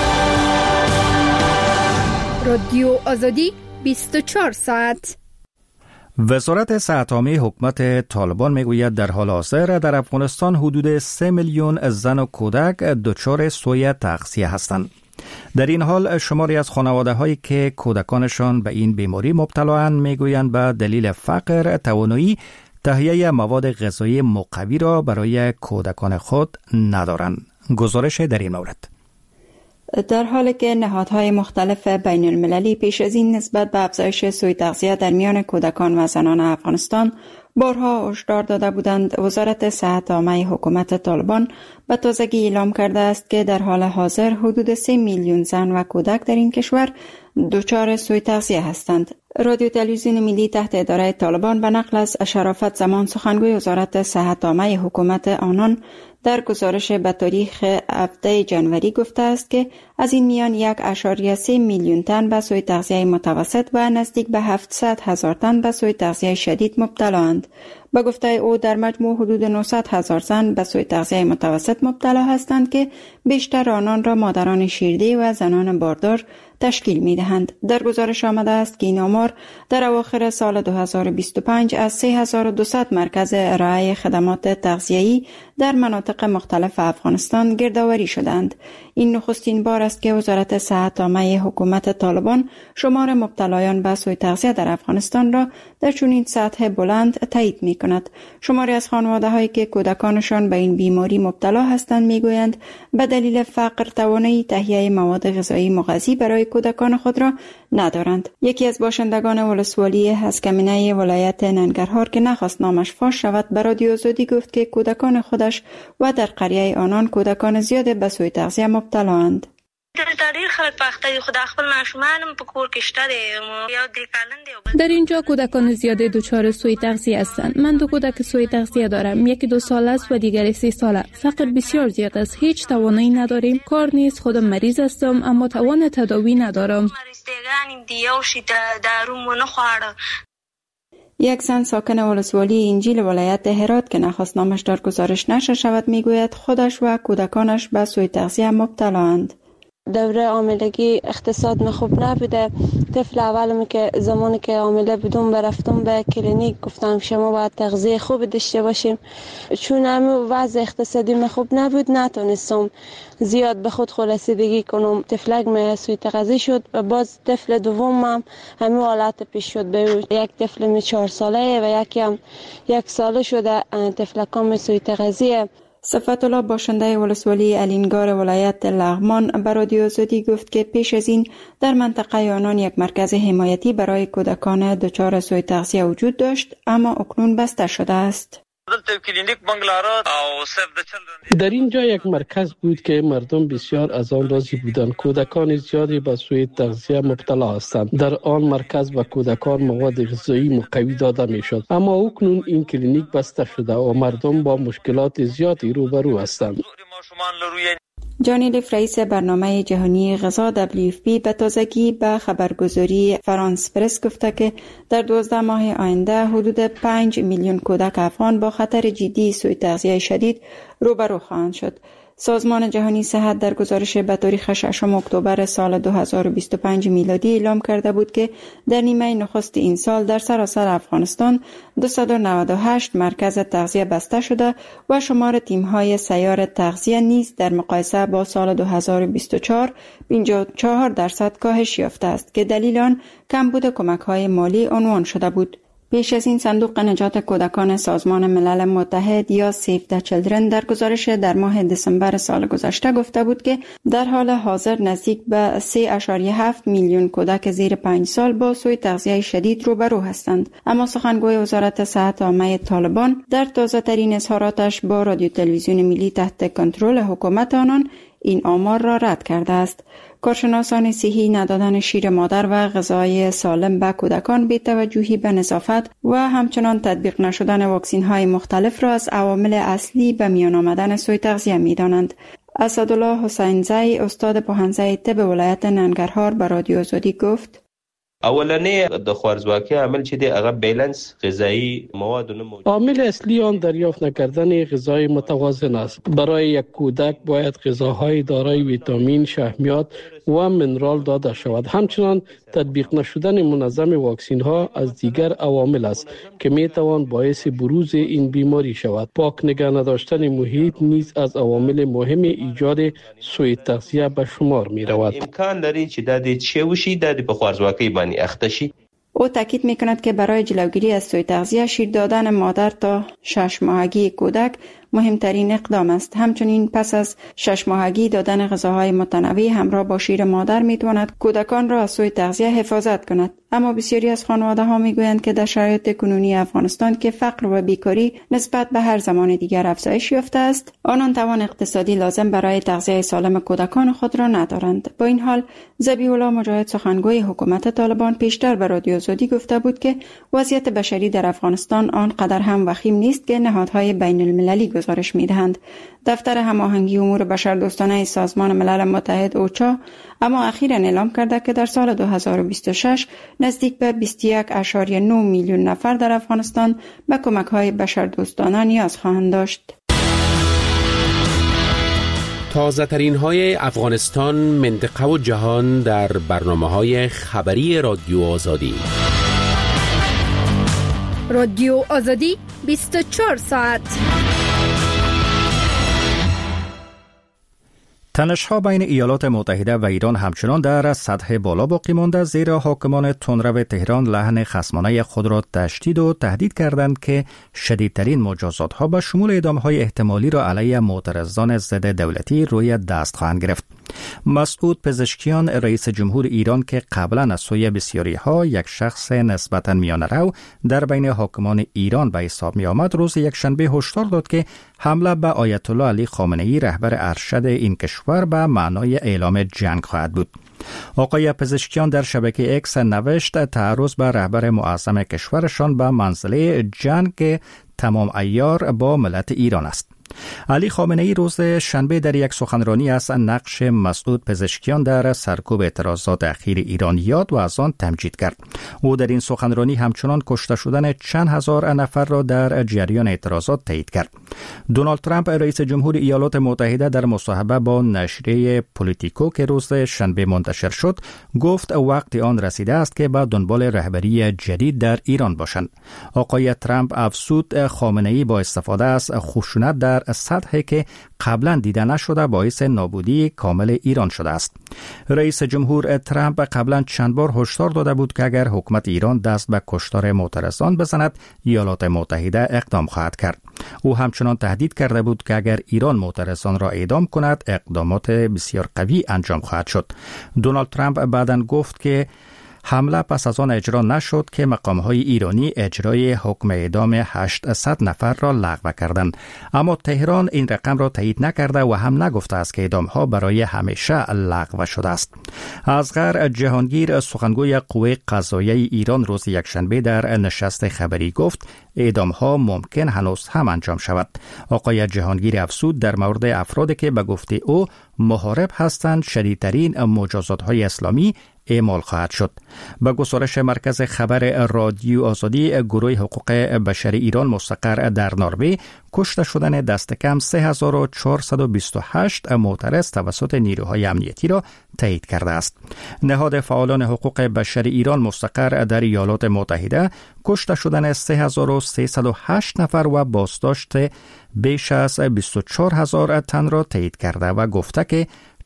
رادیو آزادی 24 ساعت. وزارت صحت عامه حکومت طالبان میگوید در حال حاضر در افغانستان حدود 3 میلیون زن و کودک دچار سوی تغذیه هستند. در این حال شماری از خانواده‌هایی که کودکانشان به این بیماری مبتلااند میگویند به دلیل فقر توانایی تهیه مواد غذایی مقوی را برای کودکان خود ندارند. گزارش در این مورد. در حالی که نهادهای مختلف بین المللی پیش از این نسبت به افزایش سوء تغذیه در میان کودکان و زنان افغانستان بارها هشدار داده بودند، وزارت صحت عامه حکومت طالبان به تازگی اعلام کرده است که در حال حاضر حدود 3 میلیون زن و کودک در این کشور دچار سوء تغذیه هستند. رادیو تلویزیون ملی تحت اداره طالبان به نقل از شرافت زمان سخنگوی وزارت صحت عامه حکومت آنان در گزارش به تاریخ 7 ژانویه گفته است که از این میان 1.3 میلیون تن به سوء تغذیه متوسط و نزدیک به 700,000 تن به سوء تغذیه شدید مبتلااند. به گفته او در مجموع حدود 900,000 زن به سوء تغذیه متوسط مبتلا هستند که بیشتر آنان را مادران شیرده و زنان باردار تشکیل می دهند. در گزارش آمده است که این آمار در اواخر سال 2025 از 3200 مرکز ارائه خدمات تغذیه‌ای در مناطق مختلف افغانستان گردآوری شدند. این نخستین بار است که وزارت صحت عامه حکومت طالبان شمار مبتلایان به سوء تغذیه در افغانستان را در چنین سطح بلند تایید می کند. شماری از خانواده‌هایی که کودکانشان به این بیماری مبتلا هستند میگویند به دلیل فقر توانایی تهیه مواد غذایی مغذی برای کودکان خود را ندارند. یکی از باشندگان ولسوالی هسکمینه ولایت ننگرهار که نخواست نامش فاش شود به رادیو آزادی گفت که کودکان خودش و در قریه آنان کودکان زیاد به سوء تغذیه مبتلااند. در ډیر خلک پخته دي، خو د خپل ماشومان په کور کې شته دي، یا د کلن دي. در اینجا کودکان زیاده دچار سوء تغذیه هستند. من 2 کودک سوء تغذیه دارم، یکی 2 ساله است و دیگری 3 ساله. فقر بسیار زیاد است، هیچ توانایی نداریم. کار نیست، خودم مریض هستم اما توان تداوی ندارم. مریضگان دي او شي دارو نه خوړه. یک زن ساکن ولسوالی انجیل ولایت هرات که نخواست نامش در گزارش نشر شود میگوید خودش و کودکانش به سوء تغذیه مبتلااند. دوره حاملگی اقتصاد خوب نبوده. طفل اولم که زمانی که حامله بودم برفتم به کلینیک، گفتم شما باید تغذیه خوب داشته باشیم. چون همون وضع اقتصادی خوب نبود نتونستم زیاد به خود رسیدگی کنم. طفلک سوء تغذیه شد و باز طفل دومم همین حالت پیش شد. به یک طفل 4 ساله و یکی هم 1 ساله شده. طفلکام سوء تغذیه. صفت الله باشنده ولسوالی الینگار ولایت لغمان به رادیو آزادی گفت که پیش از این در منطقه آنان یک مرکز حمایتی برای کودکان دچار سوء تغذیه وجود داشت، اما اکنون بسته شده است. در اینجا یک مرکز بود که مردم بسیار از آن راضی بودند. کودکان زیادی به سوء تغذیه مبتلا هستند. در آن مرکز به کودکان مواد غذایی مقوی داده میشد، اما اکنون این کلینیک بسته شده و مردم با مشکلات زیادی روبرو هستند. جانی لیف رئیس برنامه جهانی غذا WFP به تازگی به خبرگزاری فرانس پرس گفته که در 12 ماه آینده حدود 5 میلیون کودک افغان با خطر جدی سوء تغذیه شدید روبرو خواهند شد. سازمان جهانی صحت در گزارش به تاریخ 6 اکتبر سال 2025 میلادی اعلام کرده بود که در نیمه نخست این سال در سراسر افغانستان 298 مرکز تغذیه بسته شده و شمار تیم‌های سیار تغذیه نیز در مقایسه با سال 2024 54% کاهش یافته است که دلیل آن کمبود کمک‌های مالی عنوان شده بود. پیش از این صندوق نجات کودکان سازمان ملل متحد یا سیو د چیلدرن در گزارش در ماه دسامبر سال گذشته گفته بود که در حال حاضر نزدیک به 3.7 میلیون کودک زیر 5 سال با سوء تغذیه شدید روبرو هستند. اما سخنگوی وزارت صحت عامه طالبان در تازه ترین اظهاراتش با رادیو تلویزیون ملی تحت کنترل حکومت آنان این آمار را رد کرده است. کارشناسان صحی ندادن شیر مادر و غذای سالم به کودکان بی توجهی به نظافت و همچنان تطبیق نشدن واکسین های مختلف را از عوامل اصلی به میان آمدن سوء تغذیه می دانند. اسدالله حسین زی استاد پوهنځی طب ولایت ننګرهار به رادیو آزادی گفت: اولنې د خوارزواکي عامل چې دی هغه بیلنس غذایی مواد نه موجود. عامل اصلی آن دریافت نکردن غذای متوازن است. برای یک کودک باید غذاهای دارای ویتامین، شحمیات و منرال داده شود. همچنان تطبیق نشدن منظم واکسین ها از دیگر عوامل است که می توان باعث بروز این بیماری شود. پاک نگه نداشتن محیط نیز از عوامل مهم ایجاد سوء تغذیه به شمار می رود. امکان لري چې د دې چوشي د په خوارزواکي باندې اخته شي. او تاکید میکند که برای جلوگیری از سوء تغذیه شیر دادن مادر تا 6 ماهگی کودک مهمترین اقدام است. همچنین پس از 6 ماهگی دادن غذاهای متنوع همراه با شیر مادر میتواند کودکان را از سوء تغذیه حفاظت کند. اما بسیاری از خانواده ها میگویند که در شرایط کنونی افغانستان که فقر و بیکاری نسبت به هر زمان دیگر افزایش یافته است، آنان توان اقتصادی لازم برای تغذیه سالم کودکان خود را ندارند. با این حال ذبیح الله مجاهد سخنگوی حکومت طالبان پیشتر به رادیو آزادی گفته بود که وضعیت بشری در افغانستان آنقدر هم وخیم نیست که نهادهای بین المللی گزارش می‌دهند. دفتر هماهنگی امور بشردوستانه سازمان ملل متحد اوچا اما اخیراً اعلام کرده که در سال 2026 نزدیک به 21.9 میلیون نفر در افغانستان به کمک‌های بشردوستانه نیاز خواهند داشت. تازه ترین های افغانستان، منطقه و جهان در برنامه‌های خبری رادیو آزادی. رادیو آزادی 24 ساعت. تنش‌ها بین ایالات متحده و ایران همچنان در سطح بالا باقی مانده، زیرا حاکمان تندرو تهران لحن خصمانه خود را تشدید و تهدید کردند که شدیدترین مجازات‌ها به شمول اعدام‌های احتمالی را علیه معترضان ضد دولتی روی دست خواهند گرفت. مسعود پزشکیان، رئیس جمهور ایران که قبلا از سوی بسیاری‌ها یک شخص نسبتاً میانه‌رو در بین حاکمان ایران به حساب می‌آمد، روز یکشنبه هشدار داد که حمله به آیت الله علی خامنه‌ای رهبر ارشد این کشور کشور به معنای اعلام جنگ خواهد بود. آقای پزشکیان در شبکه اکس نوشت تعرض به رهبر معظم کشورشان به منزله جنگ تمام عیار با ملت ایران است. علی خامنه ای روز شنبه در یک سخنرانی از نقش مسعود پزشکیان در سرکوب اعتراضات اخیر ایران یاد و از آن تمجید کرد. او در این سخنرانی همچنان کشته شدن چند هزار نفر را در جریان اعتراضات تایید کرد. دونالد ترامپ رئیس جمهور ایالات متحده در مصاحبه با نشریه پولیتیکو که روز شنبه منتشر شد گفت وقت آن رسیده است که به دنبال رهبری جدید در ایران باشند. آقای ترامپ افزود خامنه ای با استفاده از خشونت در سطحی که قبلا دیده نشده باعث نابودی کامل ایران شده است. رئیس جمهور ترامپ قبلا چند بار هشدار داده بود که اگر حکومت ایران دست به کشتار معترضان بزند ایالات متحده اقدام خواهد کرد. او همچنان تهدید کرده بود که اگر ایران معترضان را اعدام کند اقدامات بسیار قوی انجام خواهد شد. دونالد ترامپ بعداً گفت که حمله پس از آن اجرا نشد که مقام‌های ایرانی اجرای حکم اعدام 800 نفر را لغو کردند، اما تهران این رقم را تایید نکرده و هم نگفته است که اعدام‌ها برای همیشه لغو شده است. اصغر جهانگیر سخنگوی قوه قضاییه ایران روز یکشنبه در نشست خبری گفت اعدام‌ها ممکن هنوز هم انجام شود. آقای جهانگیر افزود در مورد افرادی که به گفته او محارب هستند شدیدترین مجازات‌های اسلامی اعمال خواهد شد. با گزارش مرکز خبر رادیو آزادی، گروه حقوق بشر ایران مستقر در نروژ کشته شدن دست کم 3428 معترض توسط نیروهای امنیتی را تایید کرده است. نهاد فعالان حقوق بشر ایران مستقر در ایالات متحده کشته شدن 3308 نفر و بازداشت بیش از 24000 تن را تایید کرده و گفته که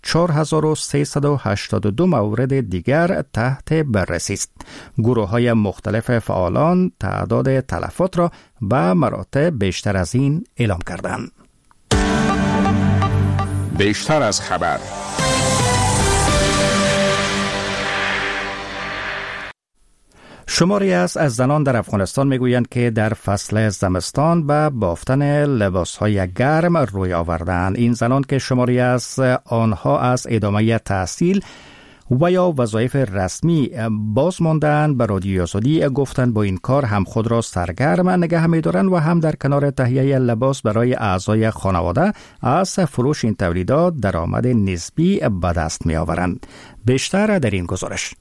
4382 مورد دیگر تحت بررسی است. گروه‌های مختلف فعالان تعداد تلفات را به مراتب بیشتر از این اعلام کردند. بیشتر از خبر. شماری از زنان در افغانستان میگویند که در فصل زمستان به بافتن لباسهای گرم روی آوردند. این زنان که شماری از آنها از ادامه تحصیل و یا وظایف رسمی باز ماندن به رادیوی آزادی گفتند با این کار هم خود را سرگرم نگه می‌دارند و هم در کنار تهیه لباس برای اعضای خانواده از فروش این تولیدات درآمد نسبی به دست می‌آورند. بیشتر در این گزارش.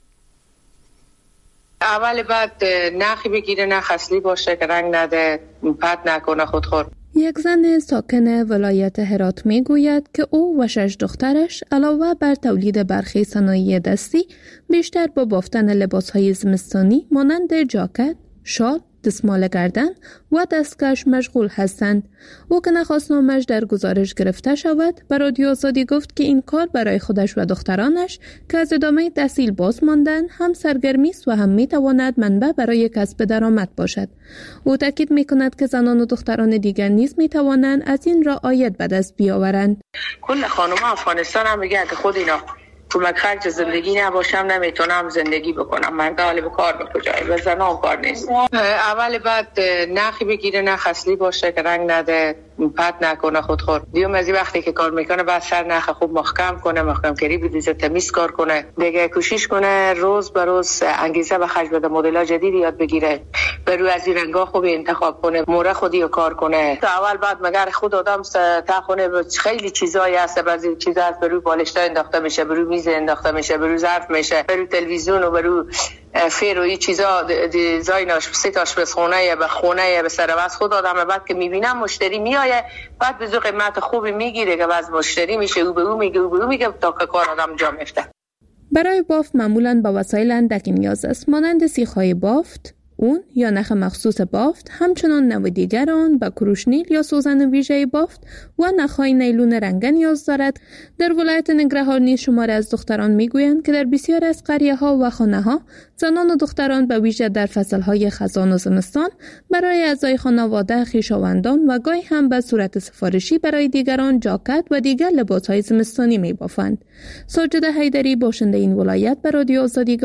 اول بعد نخی بگیره، نخ اصلی باشه که رنگ نده، پت نکنه خودخور. یک زن ساکن ولایت هرات می گوید که او و 6 دخترش علاوه بر تولید برخی صنایع دستی بیشتر با بافتن لباسهای زمستانی مانند جاکت، شال، دستمال گردن و دستکش مشغول هستند. او که نخواست نامش در گزارش گرفته شود به رادیو آزادی گفت که این کار برای خودش و دخترانش که از ادامه تحصیل باز ماندن هم سرگرمی است و هم می تواند منبع برای کسب درآمد باشد. او تاکید می کند که زنان و دختران دیگر نیز می توانند از این را عاید به دست بیاورند. کل خانم افغانستان هم میگه که خود اینا کمک خرج زندگی نباشم نمیتونم زندگی بکنم، مردا حالی به کار بکجایی و زنان کار نیست. اول بعد نخی بگیره، نخ اصلی باشه که رنگ نده، پت نکنه خودخور. دیوم از وقتی که کار میکنه بعد سر نخ خوب محکم کنه، محکم کری بدیزه، تمیز کار کنه، دیگه کوشش کنه روز به روز انگیزه به خرج بده، مدل جدید یاد بگیره، برو از این رنگا خوب انتخاب کنه، موره خودی رو کار کنه. تا اول بعد مگر خود آدم تا خونه خیلی چیزایی هست، بعضی چیزا هست برو بالشتا انداخته میشه، برو میز انداخته میشه، برو ظرف میشه، برو تلویزیون و برو فیر و این چیزا دیزایناش سه تاش به خونه به سر واسه خود آدم بعد که میبینم مشتری میایه بعد به قیمت خوبی میگیره که باز مشتری میشه او به او میگه تا که کار آدم جا میفته. برای بافت معمولاً با وسایل اندکی نیاز است مانند سیخ‌های بافت، اون یا نخ مخصوص بافت، همچنان نوع دیگر آن با کروشنیل یا سوزن ویژه بافت و نخهای نیلون رنگی نیاز دارد. در ولایت ننگرهار نیز شماری از دختران میگویند که در بسیار از قریه‌ها و خانه‌ها زنان و دختران به ویژه در فصل‌های خزان و زمستان برای اعضای خانواده، خویشاوندان و گاهی هم به صورت سفارشی برای دیگران جاکت و دیگر لباس‌های زمستانی می‌بافند. ساجده حیدری باشنده این ولایت به رادیو آزادی گفت: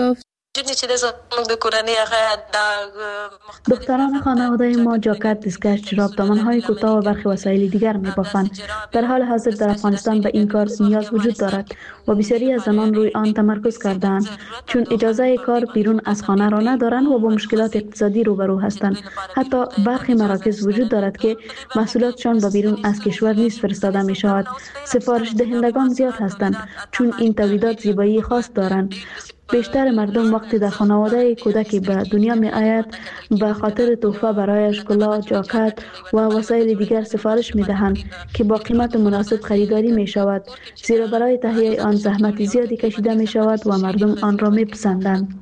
دختران خانواده ما جاکت، دیسکش، جوراب، دامن‌های کوتاه و برخی وسایل دیگر می‌بافند. در حال حاضر در افغانستان به این کار نیاز وجود دارد و بسیاری از زنان روی آن تمرکز کرده‌اند، چون اجازه کار بیرون از خانه را ندارند و با مشکلات اقتصادی روبرو هستند. حتی برخی مراکز وجود دارد که محصولاتشان به بیرون از کشور نیز فرستاده می‌شود. سفارش دهندگان زیاد هستند، چون این تولیدات زیبایی خاص دارند. بیشتر مردم وقتی در خانواده کودکی به دنیا می آید به خاطر تحفه برایش کلاه، جاکت و وسایل دیگر سفارش می دهند که با قیمت مناسب خریداری می شود، زیرا برای تهیه آن زحمت زیادی کشیده می شود و مردم آن را می پسندند.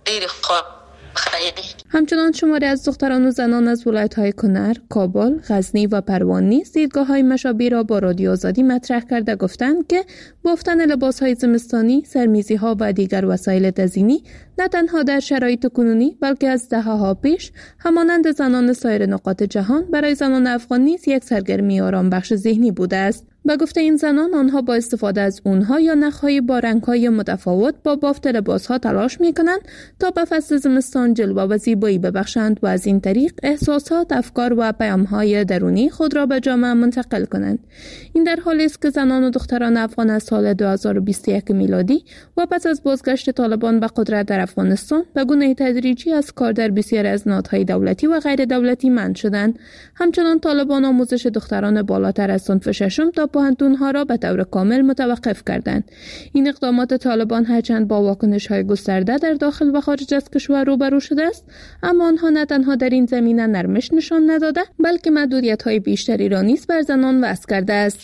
همچنان شماری از دختران و زنان از ولایت‌های کنر، کابل، غزنی و پروان نیز دیدگاه‌های مشابه را با رادیو آزادی مطرح کرده گفتند که بافتن لباس‌های زمستانی، سرمیزی‌ها و دیگر وسایل تزیینی نه تنها در شرایط کنونی بلکه از دهه‌ها پیش همانند زنان سایر نقاط جهان برای زنان افغان نیز یک سرگرمی آرامبخش ذهنی بوده است. به گفته این زنان، آنها با استفاده از اونها یا نخ‌های با رنگ‌های متفاوت با بافت لباس‌ها تلاش می‌کنند تا به فصل زمستان جلوه و زیبایی ببخشند و از این طریق احساسات، افکار و پیام‌های درونی خود را به جامعه منتقل کنند. این در حالی است که زنان و دختران افغان از سال 2021 میلادی و پس از بازگشت طالبان به قدرت در افغانستان به گونه تدریجی از کار در بسیاری از نهادهای دولتی و غیر دولتی منع شدند. همچنان طالبان آموزش دختران بالاتر از صنف ششم تا پوهنتون‌ها را به طور کامل متوقف کردند. این اقدامات طالبان هرچند با واکنش‌های گسترده در داخل و خارج از کشور روبرو شده است، اما آنها نه تنها در این زمینه نرمش نشان نداده بلکه محدودیت‌های بیشتری را نیز بر زنان وضع کرده است.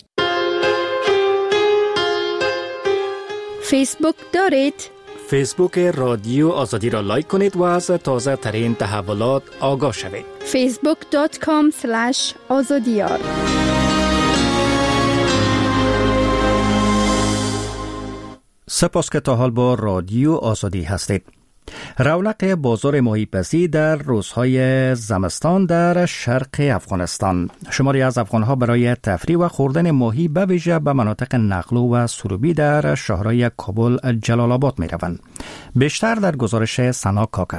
فیسبوک دارید؟ فیسبوک رادیو آزادی را لایک کنید و از تازه ترین تحولات آگاه شوید. facebook.com/azadiyar. سپاس که تا حال با رادیو آزادی هستید. رونق بازار ماهیپزی در روزهای زمستان در شرق افغانستان. شماری از افغانها برای تفریح و خوردن ماهی به ویژه به مناطق نقلو و سروبی در شهرهای کابل، جلال آباد می روند. بیشتر در گزارش سنا کاکل.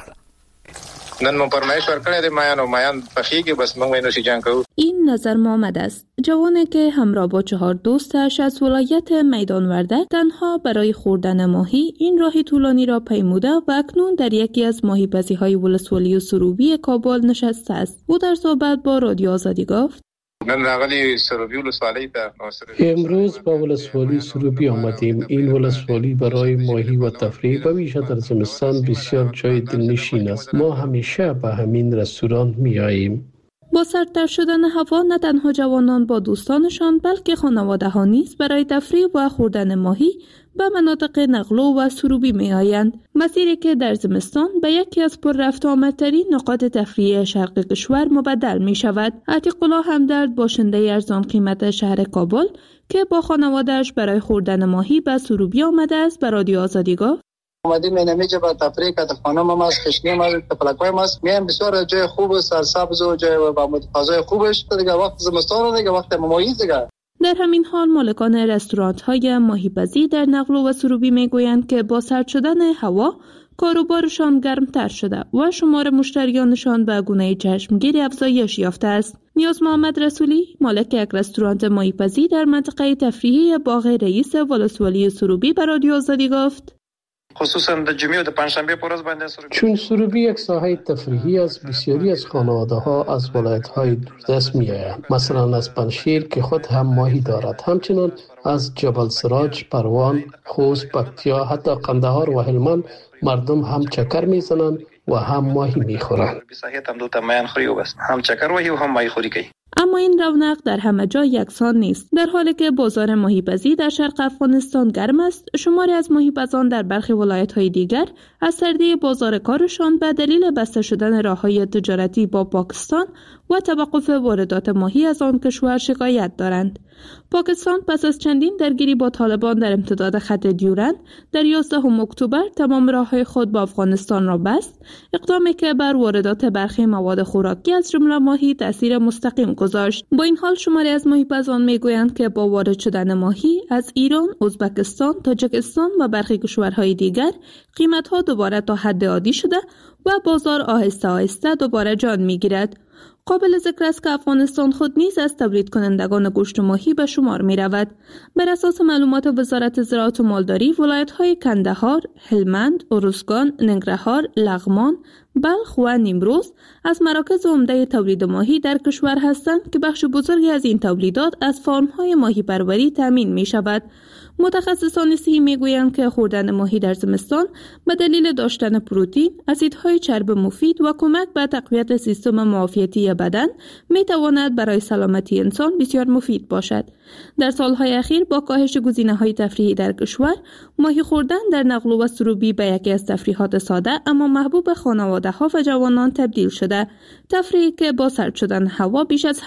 نن مو پرمایش ورکړی دی مایان پخیږي بس موږ وینو شي جنگ کوو. این نظر محمد است، جوانی که همراه با 4 دوستش از ولایت میدان وردک تنها برای خوردن ماهی این راه طولانی را پیموده و اکنون در یکی از ماهیپزی‌های ولسوالی سروبی کابل نشسته است. او در صحبت با رادیو آزادی گفت: نن راغلی سروبی ولسوالی ته امروز با ولسوالی سروبی آمدیم. این ولسوالی برای ماهی و تفریح و ویژه در زمستان بسیار جای دلنشین است. ما همیشه به همین رستوران می آییم. با سردتر شدن هوا نه تنها جوانان با دوستانشان بلکه خانواده ها نیز برای تفریح و خوردن ماهی به مناطق نقلو و سروبی می آیند. مسیری که در زمستان به یکی از پر رفت آمدترین نقاط تفریحی شرق کشور مبدل می شود. عتیق الله همدرد، باشنده ارزان قیمت شهر کابل که با خانواده‌اش برای خوردن ماهی به سروبی آمده است، به رادیو آزادی گفت: اومدیم اینجا با تفریح که خانم ما از خشنی ما تفلکای ما میام بسیار جای خوب و سرسبز و جای با متفاضل خوبش دیگه وقت زمستان دیگه وقت ماهی دیگه. در همین حال مالکان رستوران‌های ماهیپزی در نقلو و سروبی میگویند که با سرد شدن هوا کاروبارشان گرمتر شده و شمار مشتریانشان به گونه چشمگیری افزایش یافته است. نیاز محمد رسولی، مالک یک رستوران ماهیپزی در منطقه تفریحی باغ رئیس ولسوالی سروبی، به رادیو آزادی گفت: خصوصا د جمعې او د پنجشنبه پر ورځ باندې چون سروبی یک ساحه تفریحی از بسیاری از خانواده‌ها از ولایت‌های دوردست می‌آیند، مثلا از پنشیر که خود هم ماهی دارد، همچنین از جبل سراج، پروان، خوست، پکتیا، حتی قندهار و هلمند مردم هم چکر می‌زنند و هم ماهی می‌خورند. هم چکر و هم ماهی خوری کوي. اما این رونق در همه جا یکسان نیست. در حالی که بازار ماهیپزی در شرق افغانستان گرم است، شماری از ماهیپزان در برخی ولایت‌های دیگر از سردی بازار کارشان به دلیل بسته شدن راه‌های تجارتی با پاکستان و توقف واردات ماهی از آن کشور شکایت دارند. پاکستان پس از چندین درگیری با طالبان در امتداد خط دیورند در 11 اکتبر تمام راه‌های خود با افغانستان را بست، اقدامی که بر واردات برخی مواد خوراکی از جمله ماهی تاثیر مستقیم گذاشت. با این حال شماری از ماهیپزان میگویند که با وارد شدن ماهی از ایران، ازبکستان، تاجیکستان و برخی کشورهای دیگر قیمت‌ها دوباره تا حد عادی شده و بازار آهسته آهسته دوباره جان می‌گیرد. قابل ذکر است که افغانستان خود نیز از تولید کنندگان گوشت ماهی به شمار می رود. بر اساس معلومات وزارت زراعت و مالداری، ولایت‌های کندهار، هلمند، ارزگان، ننگرهار، لغمان، بلخ و نیمروز از مراکز عمده تولید ماهی در کشور هستند که بخش بزرگی از این تولیدات از فارم‌های ماهی پروری تامین می شود. متخصصان صحی میگویند که خوردن ماهی در زمستان به دلیل داشتن پروتئین، اسیدهای چرب مفید و کمک به تقویت سیستم معافیتی بدن میتواند برای سلامتی انسان بسیار مفید باشد. در سالهای اخیر با کاهش گزینه‌های تفریحی در کشور، ماهی خوردن در نقل و سروبی به یکی از تفریحات ساده اما محبوب خانواده‌ها و جوانان تبدیل شده. تفریحی که با سرد شدن هوا بیش از